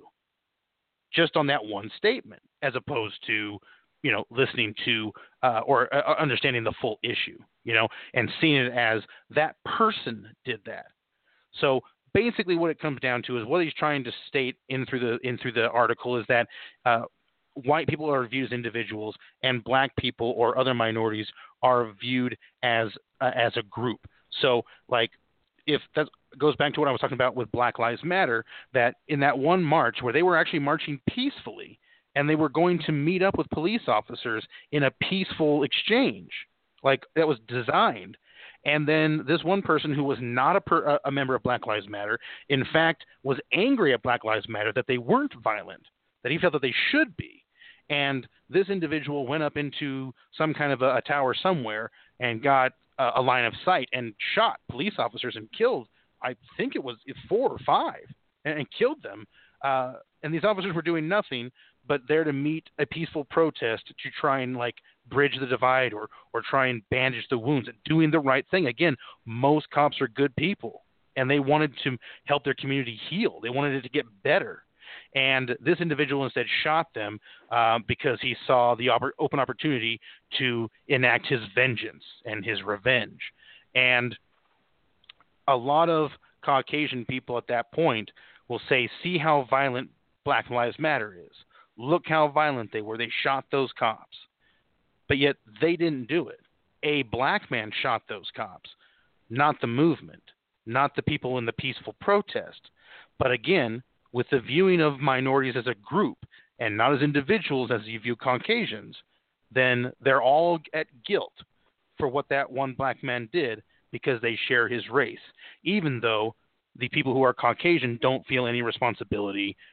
B: Just on that one statement, as opposed to, you know, listening to uh, or uh, understanding the full issue, you know, and seeing it as that person did that. So basically what it comes down to is what he's trying to state in through the in through the article is that uh, white people are viewed as individuals and black people or other minorities are viewed as uh, as a group. So, like, if that goes back to what I was talking about with Black Lives Matter, that in that one march where they were actually marching peacefully and they were going to meet up with police officers in a peaceful exchange, like that was designed. And then this one person who was not a, per, a member of Black Lives Matter, in fact, was angry at Black Lives Matter that they weren't violent, that he felt that they should be. And this individual went up into some kind of a, a tower somewhere and got a, a line of sight and shot police officers and killed, I think it was four or five, and, and killed them. Uh, and these officers were doing nothing but there to meet a peaceful protest to try and, like, bridge the divide or, or try and bandage the wounds and doing the right thing. Again, most cops are good people, and they wanted to help their community heal. They wanted it to get better. And this individual instead shot them uh, because he saw the oppor- open opportunity to enact his vengeance and his revenge. And a lot of Caucasian people at that point will say, see how violent Black Lives Matter is. Look how violent they were. They shot those cops. But yet they didn't do it. A black man shot those cops, not the movement, not the people in the peaceful protest. But again, with the viewing of minorities as a group and not as individuals as you view Caucasians, then they're all at guilt for what that one black man did because they share his race, even though the people who are Caucasian don't feel any responsibility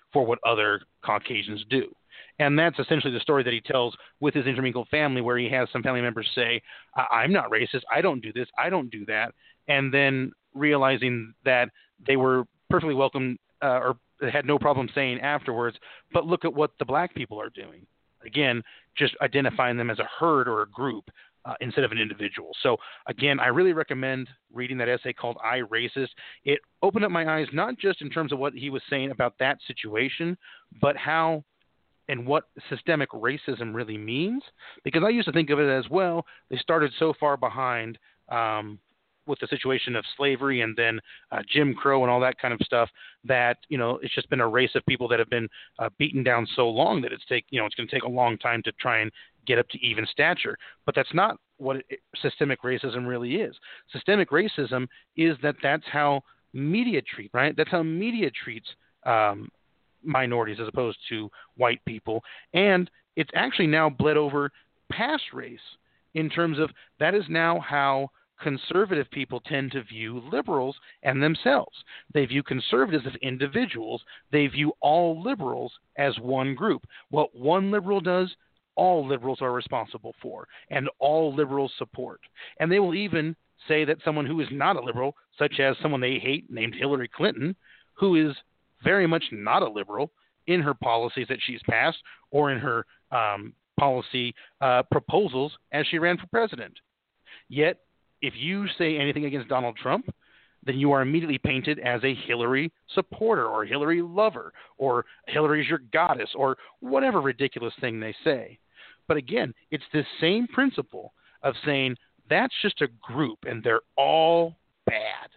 B: for what other Caucasians do. And that's essentially the story that he tells with his intermingled family, where he has some family members say, I'm not racist, I don't do this, I don't do that, and then realizing that they were perfectly welcome uh, or had no problem saying afterwards, but look at what the black people are doing. Again, just identifying them as a herd or a group uh, instead of an individual. So, again, I really recommend reading that essay called I, Racist. It opened up my eyes not just in terms of what he was saying about that situation, but how and what systemic racism really means. Because I used to think of it as, well, they started so far behind um, with the situation of slavery and then uh, Jim Crow and all that kind of stuff that, you know, it's just been a race of people that have been uh, beaten down so long that it's take, you know, it's going to take a long time to try and get up to even stature. But that's not what it, systemic racism really is. Systemic racism is that that's how media treat, right? That's how media treats um, minorities as opposed to white people. And it's actually now bled over past race in terms of that is now how conservative people tend to view liberals and themselves. They view conservatives as individuals. They view all liberals as one group. What one liberal does, all liberals are responsible for, and all liberals support. And they will even say that someone who is not a liberal, such as someone they hate named Hillary Clinton, who is very much not a liberal in her policies that she's passed or in her um, policy uh, proposals as she ran for president. Yet, if you say anything against Donald Trump, then you are immediately painted as a Hillary supporter or Hillary lover or Hillary's your goddess or whatever ridiculous thing they say. But again, it's this same principle of saying that's just a group and they're all bad.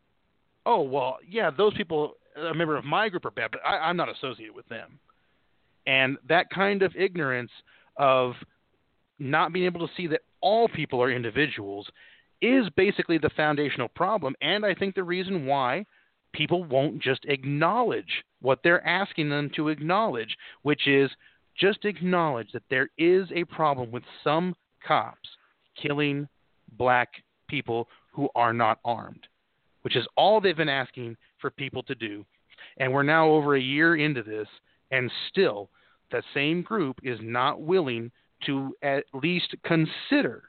B: Oh, well, yeah, those people, a member of my group are bad, but I, I'm not associated with them. And that kind of ignorance of not being able to see that all people are individuals is basically the foundational problem, and I think the reason why people won't just acknowledge what they're asking them to acknowledge, which is just acknowledge that there is a problem with some cops killing black people who are not armed, which is all they've been asking for people to do. And we're now over a year into this, and still the same group is not willing to at least consider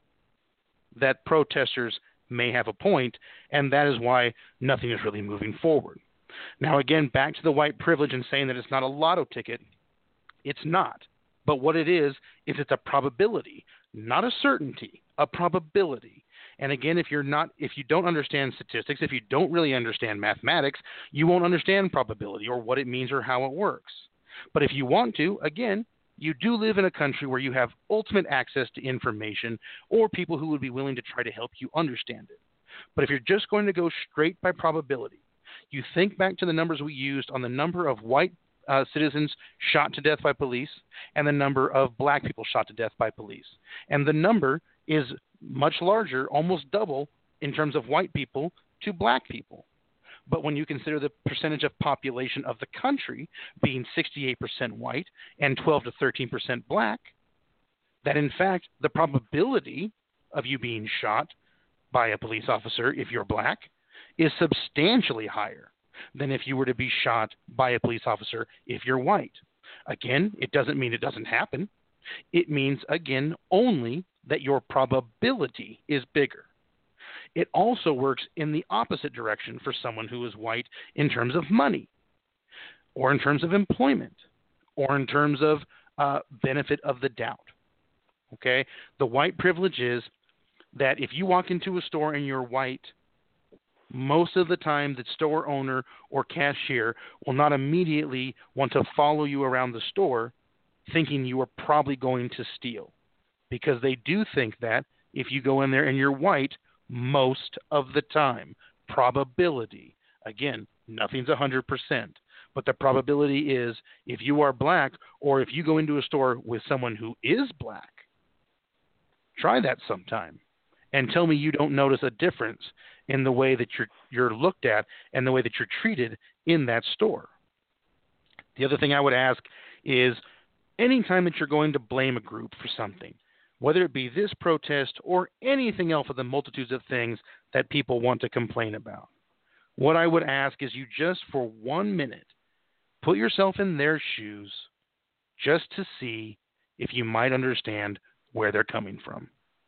B: that protesters may have a point, and that is why nothing is really moving forward. Now, again, back to the white privilege and saying that it's not a lotto ticket. It's not. But what it is, is it's a probability, not a certainty, a probability. And again, if you're not, if you don't understand statistics, if you don't really understand mathematics, you won't understand probability or what it means or how it works. But if you want to, again, you do live in a country where you have ultimate access to information or people who would be willing to try to help you understand it. But if you're just going to go straight by probability, you think back to the numbers we used on the number of white uh, citizens shot to death by police and the number of black people shot to death by police. And the number is much larger, almost double in terms of white people to black people. But when you consider the percentage of population of the country being sixty-eight percent white and twelve to thirteen percent black, that in fact the probability of you being shot by a police officer if you're black is substantially higher than if you were to be shot by a police officer if you're white. Again, it doesn't mean it doesn't happen. It means, again, only that your probability is bigger. It also works in the opposite direction for someone who is white in terms of money or in terms of employment or in terms of uh, benefit of the doubt. Okay? The white privilege is that if you walk into a store and you're white, most of the time the store owner or cashier will not immediately want to follow you around the store thinking you are probably going to steal, because they do think that if you go in there and you're white, most of the time, probability, again, nothing's one hundred percent, but the probability is if you are black or if you go into a store with someone who is black, try that sometime and tell me you don't notice a difference in the way that you're, you're looked at and the way that you're treated in that store. The other thing I would ask is anytime that you're going to blame a group for something, whether it be this protest or anything else of the multitudes of things that people want to complain about, what I would ask is you just for one minute Put yourself in their shoes just to see if you might understand where they're coming from.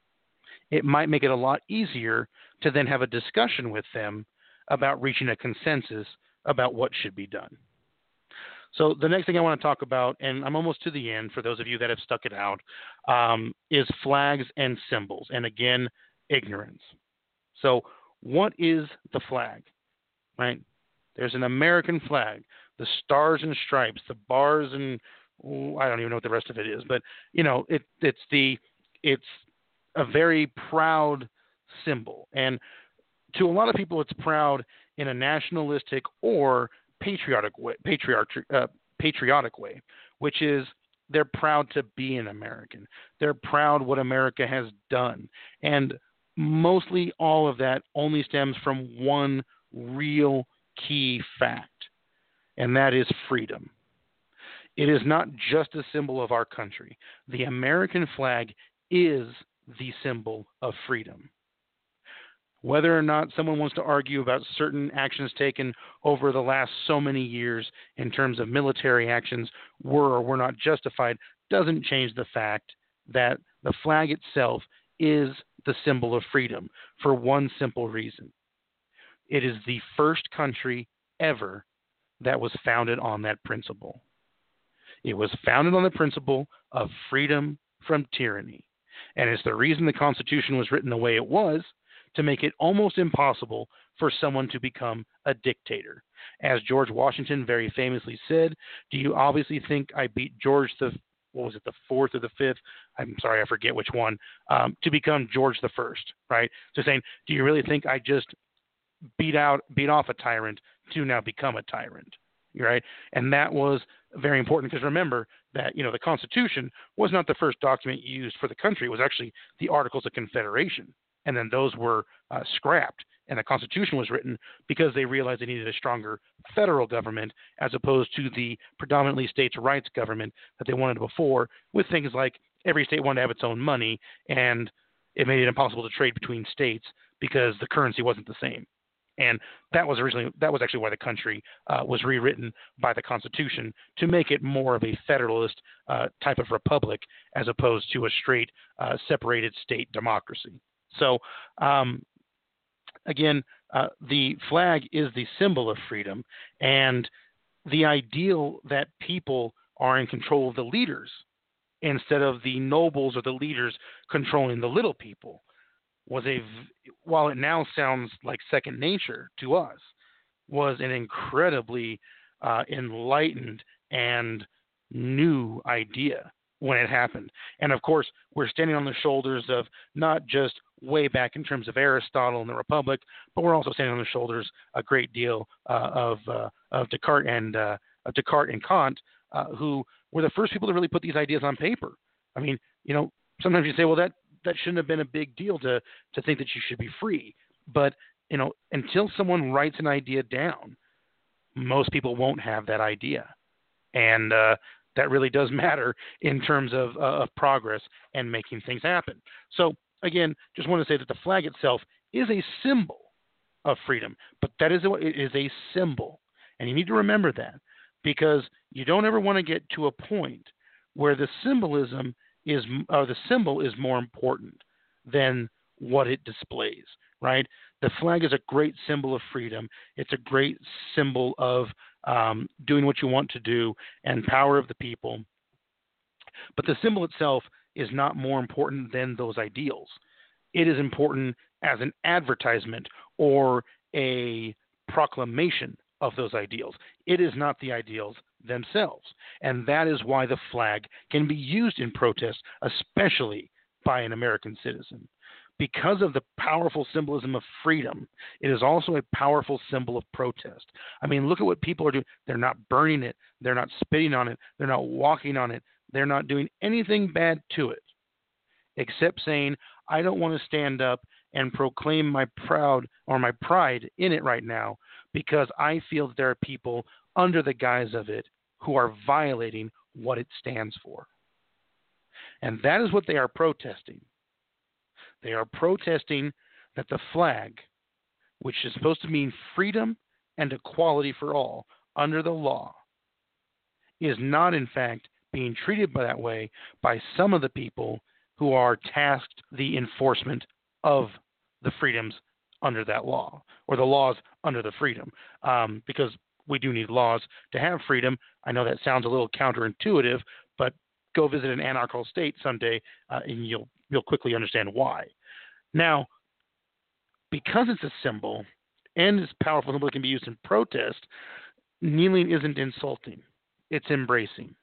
B: It might make it a lot easier to then have a discussion with them about reaching a consensus about what should be done. So the next thing I want to talk about, and I'm almost to the end for those of you that have stuck it out, um, is flags and symbols. And again, ignorance. So what is the flag, right? There's an American flag, the stars and stripes, the bars and oh, I don't even know what the rest of it is, but you know, it, it's the, it's a very proud symbol. And to a lot of people, it's proud in a nationalistic or patriotic way, patriotic, uh, patriotic way, which is they're proud to be an American. They're proud what America has done. And mostly all of that only stems from one real key fact, and that is freedom. It is not just a symbol of our country. The American flag is the symbol of freedom. Whether or not someone wants to argue about certain actions taken over the last so many years in terms of military actions were or were not justified doesn't change the fact that the flag itself is the symbol of freedom for one simple reason. It is the first country ever that was founded on that principle. It was founded on the principle of freedom from tyranny. And it's the reason the Constitution was written the way it was, to make it almost impossible for someone to become a dictator. As George Washington very famously said, do you obviously think I beat George the, what was it, the fourth or the fifth? I'm sorry, I forget which one, um, to become George the first, right? So saying, do you really think I just beat out, beat off a tyrant to now become a tyrant, right? And that was very important because remember that, you know, the Constitution was not the first document used for the country. It was actually the Articles of Confederation. And then those were uh, scrapped, and the Constitution was written because they realized they needed a stronger federal government as opposed to the predominantly states' rights government that they wanted before, with things like every state wanted to have its own money, and it made it impossible to trade between states because the currency wasn't the same. And that was originally that was actually why the country uh, was rewritten by the Constitution, to make it more of a federalist uh, type of republic as opposed to a straight uh, separated state democracy. So, um, again, uh, the flag is the symbol of freedom, and the ideal that people are in control of the leaders instead of the nobles or the leaders controlling the little people was a, while it now sounds like second nature to us, was an incredibly uh, enlightened and new idea when it happened. And of course, we're standing on the shoulders of not just way back in terms of Aristotle and the Republic, but we're also standing on the shoulders a great deal uh, of uh, of Descartes and uh, of Descartes and Kant, uh, who were the first people to really put these ideas on paper. I mean, you know, sometimes you say, well, that that shouldn't have been a big deal to to think that you should be free, but you know, until someone writes an idea down, most people won't have that idea, and uh, that really does matter in terms of, uh, of progress and making things happen. So again, just want to say that the flag itself is a symbol of freedom, but that is a, it is a symbol, and you need to remember that, because you don't ever want to get to a point where the symbolism is, or the symbol is more important than what it displays, right? The flag is a great symbol of freedom. It's a great symbol of um, doing what you want to do and power of the people. But the symbol itself is not more important than those ideals. It is important as an advertisement or a proclamation of those ideals. It is not the ideals themselves. And that is why the flag can be used in protest, especially by an American citizen. Because of the powerful symbolism of freedom, it is also a powerful symbol of protest. I mean, look at what people are doing. They're not burning it. They're not spitting on it. They're not walking on it. They're not doing anything bad to it, except saying, I don't want to stand up and proclaim my proud or my pride in it right now, because I feel that there are people under the guise of it who are violating what it stands for. And that is what they are protesting. They are protesting that the flag, which is supposed to mean freedom and equality for all under the law, is not, in fact, being treated by that way by some of the people who are tasked the enforcement of the freedoms under that law, or the laws under the freedom, um, because we do need laws to have freedom. I know that sounds a little counterintuitive, but go visit an anarchical state someday, uh, and you'll you'll quickly understand why. Now, because it's a symbol and it's powerful symbol that can be used in protest, kneeling isn't insulting. It's embracing.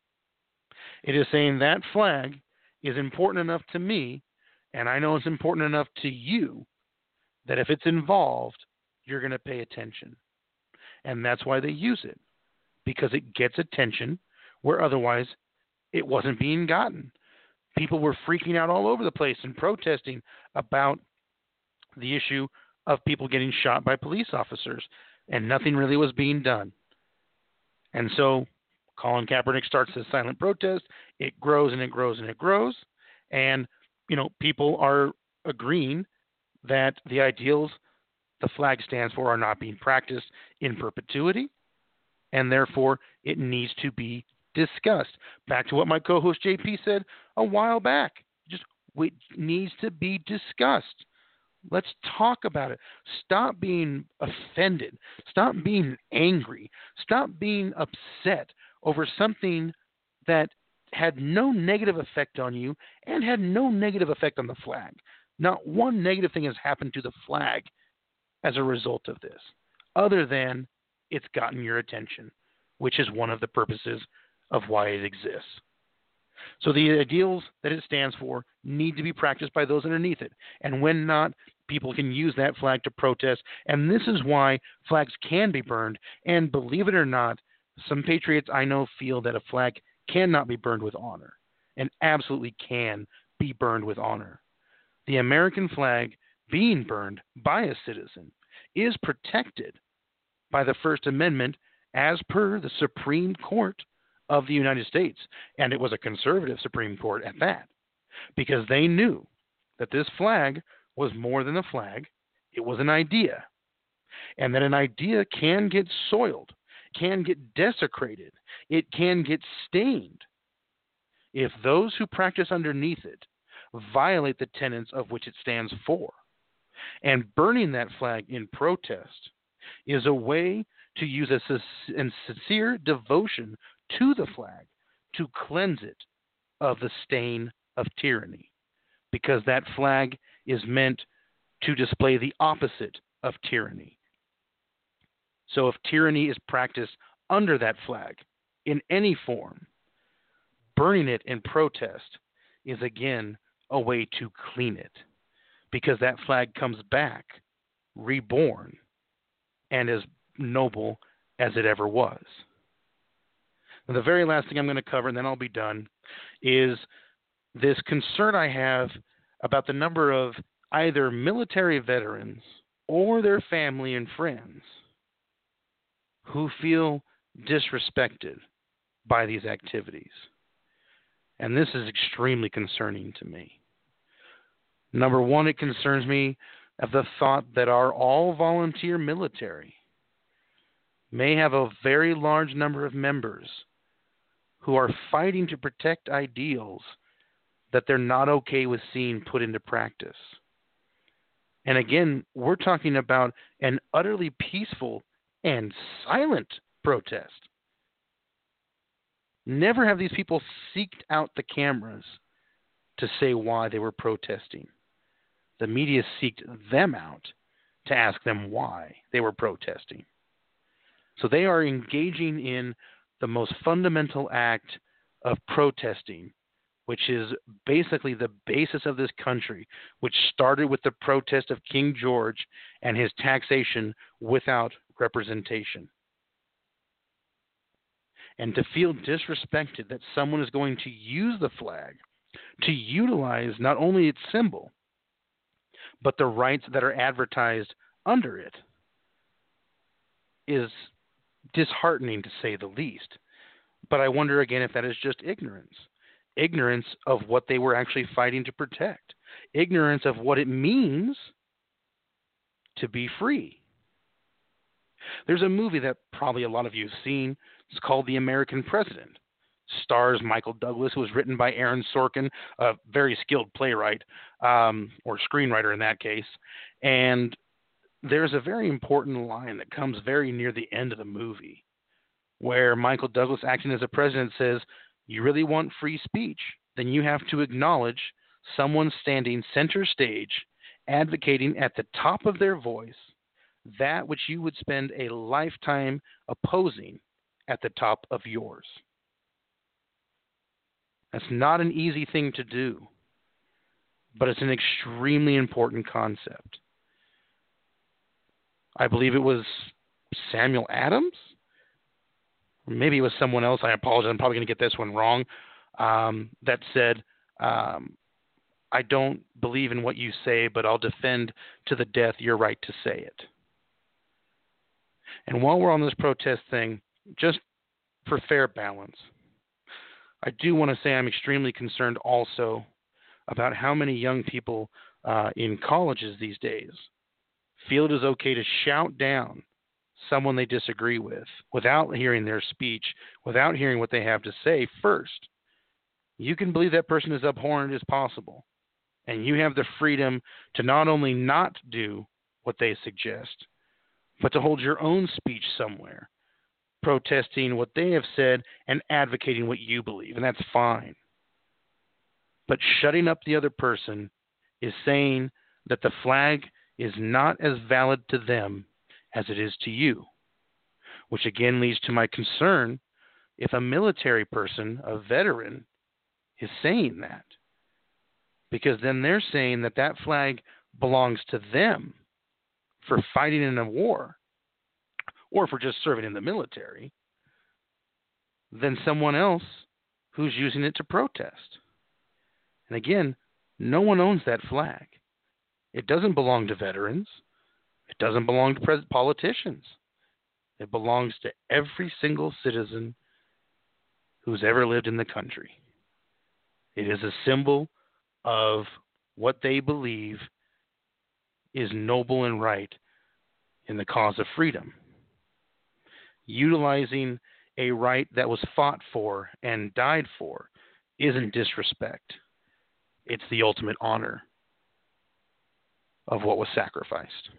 B: It is saying that flag is important enough to me, and I know it's important enough to you, that if it's involved, you're going to pay attention. And that's why they use it, because it gets attention where otherwise it wasn't being gotten. People were freaking out all over the place and protesting about the issue of people getting shot by police officers, and nothing really was being done. And so Colin Kaepernick starts this silent protest. It grows and it grows and it grows. And, you know, people are agreeing that the ideals the flag stands for are not being practiced in perpetuity, and therefore it needs to be discussed. Back to what my co-host J P said a while back. Just it needs to be discussed. Let's talk about it. Stop being offended. Stop being angry. Stop being upset over something that had no negative effect on you and had no negative effect on the flag. Not one negative thing has happened to the flag as a result of this, other than it's gotten your attention, which is one of the purposes of why it exists. So the ideals that it stands for need to be practiced by those underneath it. And when not, people can use that flag to protest. And this is why flags can be burned. And believe it or not, some patriots I know feel that a flag cannot be burned with honor, and absolutely can be burned with honor. The American flag being burned by a citizen is protected by the First Amendment as per the Supreme Court of the United States. And it was a conservative Supreme Court at that, because they knew that this flag was more than a flag. It was an idea, and that an idea can get soiled, can get desecrated, it can get stained if those who practice underneath it violate the tenets of which it stands for. And burning that flag in protest is a way to use a sincere devotion to the flag to cleanse it of the stain of tyranny, because that flag is meant to display the opposite of tyranny. So if tyranny is practiced under that flag in any form, burning it in protest is again a way to clean it, because that flag comes back reborn and as noble as it ever was. And the very last thing I'm going to cover, and then I'll be done, is this concern I have about the number of either military veterans or their family and friends who feel disrespected by these activities. And this is extremely concerning to me. Number one, it concerns me of the thought that our all-volunteer military may have a very large number of members who are fighting to protect ideals that they're not okay with seeing put into practice. And again, we're talking about an utterly peaceful and silent protest. Never have these people seeked out the cameras to say why they were protesting. The media seeked them out to ask them why they were protesting. So they are engaging in the most fundamental act of protesting, which is basically the basis of this country, which started with the protest of King George and his taxation without representation. And to feel disrespected that someone is going to use the flag to utilize not only its symbol, but the rights that are advertised under it, is disheartening, to say the least. But I wonder again if that is just ignorance. Ignorance of what they were actually fighting to protect. Ignorance of what it means to be free. There's a movie that probably a lot of you have seen. It's called The American President. stars Michael Douglas. It was written by Aaron Sorkin, a very skilled playwright, um, or screenwriter in that case. And there's a very important line that comes very near the end of the movie where Michael Douglas, acting as a president, says, "You really want free speech? Then you have to acknowledge someone standing center stage, advocating at the top of their voice that which you would spend a lifetime opposing at the top of yours." That's not an easy thing to do, but it's an extremely important concept. I believe it was Samuel Adams. Maybe it was someone else. I apologize. I'm probably going to get this one wrong. Um, that said, um, I don't believe in what you say, but I'll defend to the death your right to say it. And while we're on this protest thing, just for fair balance, I do want to say I'm extremely concerned also about how many young people uh, in colleges these days feel it is okay to shout down someone they disagree with without hearing their speech, without hearing what they have to say first. You can believe that person is abhorrent as possible, and you have the freedom to not only not do what they suggest, but to hold your own speech somewhere, protesting what they have said and advocating what you believe, and that's fine. But shutting up the other person is saying that the flag is not as valid to them as it is to you, which again leads to my concern if a military person, a veteran, is saying that, because then they're saying that that flag belongs to them for fighting in a war or for just serving in the military than someone else who's using it to protest. And again, no one owns that flag. It doesn't belong to veterans. It doesn't belong to pres- politicians. It belongs to every single citizen who's ever lived in the country. It is a symbol of what they believe is noble and right in the cause of freedom. Utilizing a right that was fought for and died for isn't disrespect. It's the ultimate honor of what was sacrificed.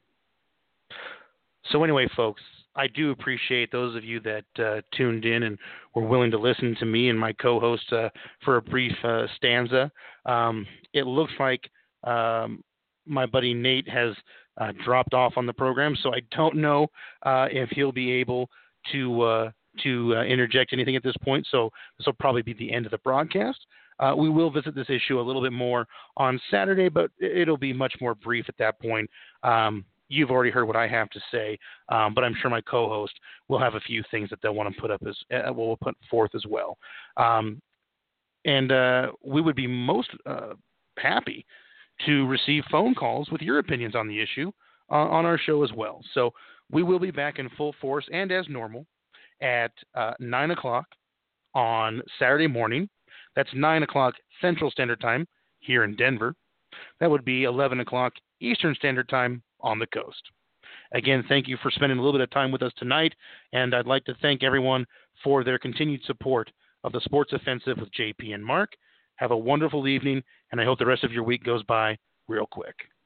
B: So anyway, folks, I do appreciate those of you that uh, tuned in and were willing to listen to me and my co-host uh, for a brief uh, stanza. Um, it looks like um, my buddy Nate has uh, dropped off on the program, so I don't know uh, if he'll be able to uh, to uh, interject anything at this point. So this will probably be the end of the broadcast. Uh, we will visit this issue a little bit more on Saturday, but it'll be much more brief at that point. Um, You've already heard what I have to say, um, but I'm sure my co-host will have a few things that they'll want to put up as uh, will put forth as well. Um, and uh, we would be most uh, happy to receive phone calls with your opinions on the issue uh, on our show as well. So we will be back in full force and as normal at uh, nine o'clock on Saturday morning. That's nine o'clock Central Standard Time here in Denver. That would be eleven o'clock Eastern Standard Time on the coast. Again, thank you for spending a little bit of time with us tonight, and I'd like to thank everyone for their continued support of the Sports Offensive with J P and Mark. Have a wonderful evening, and I hope the rest of your week goes by real quick.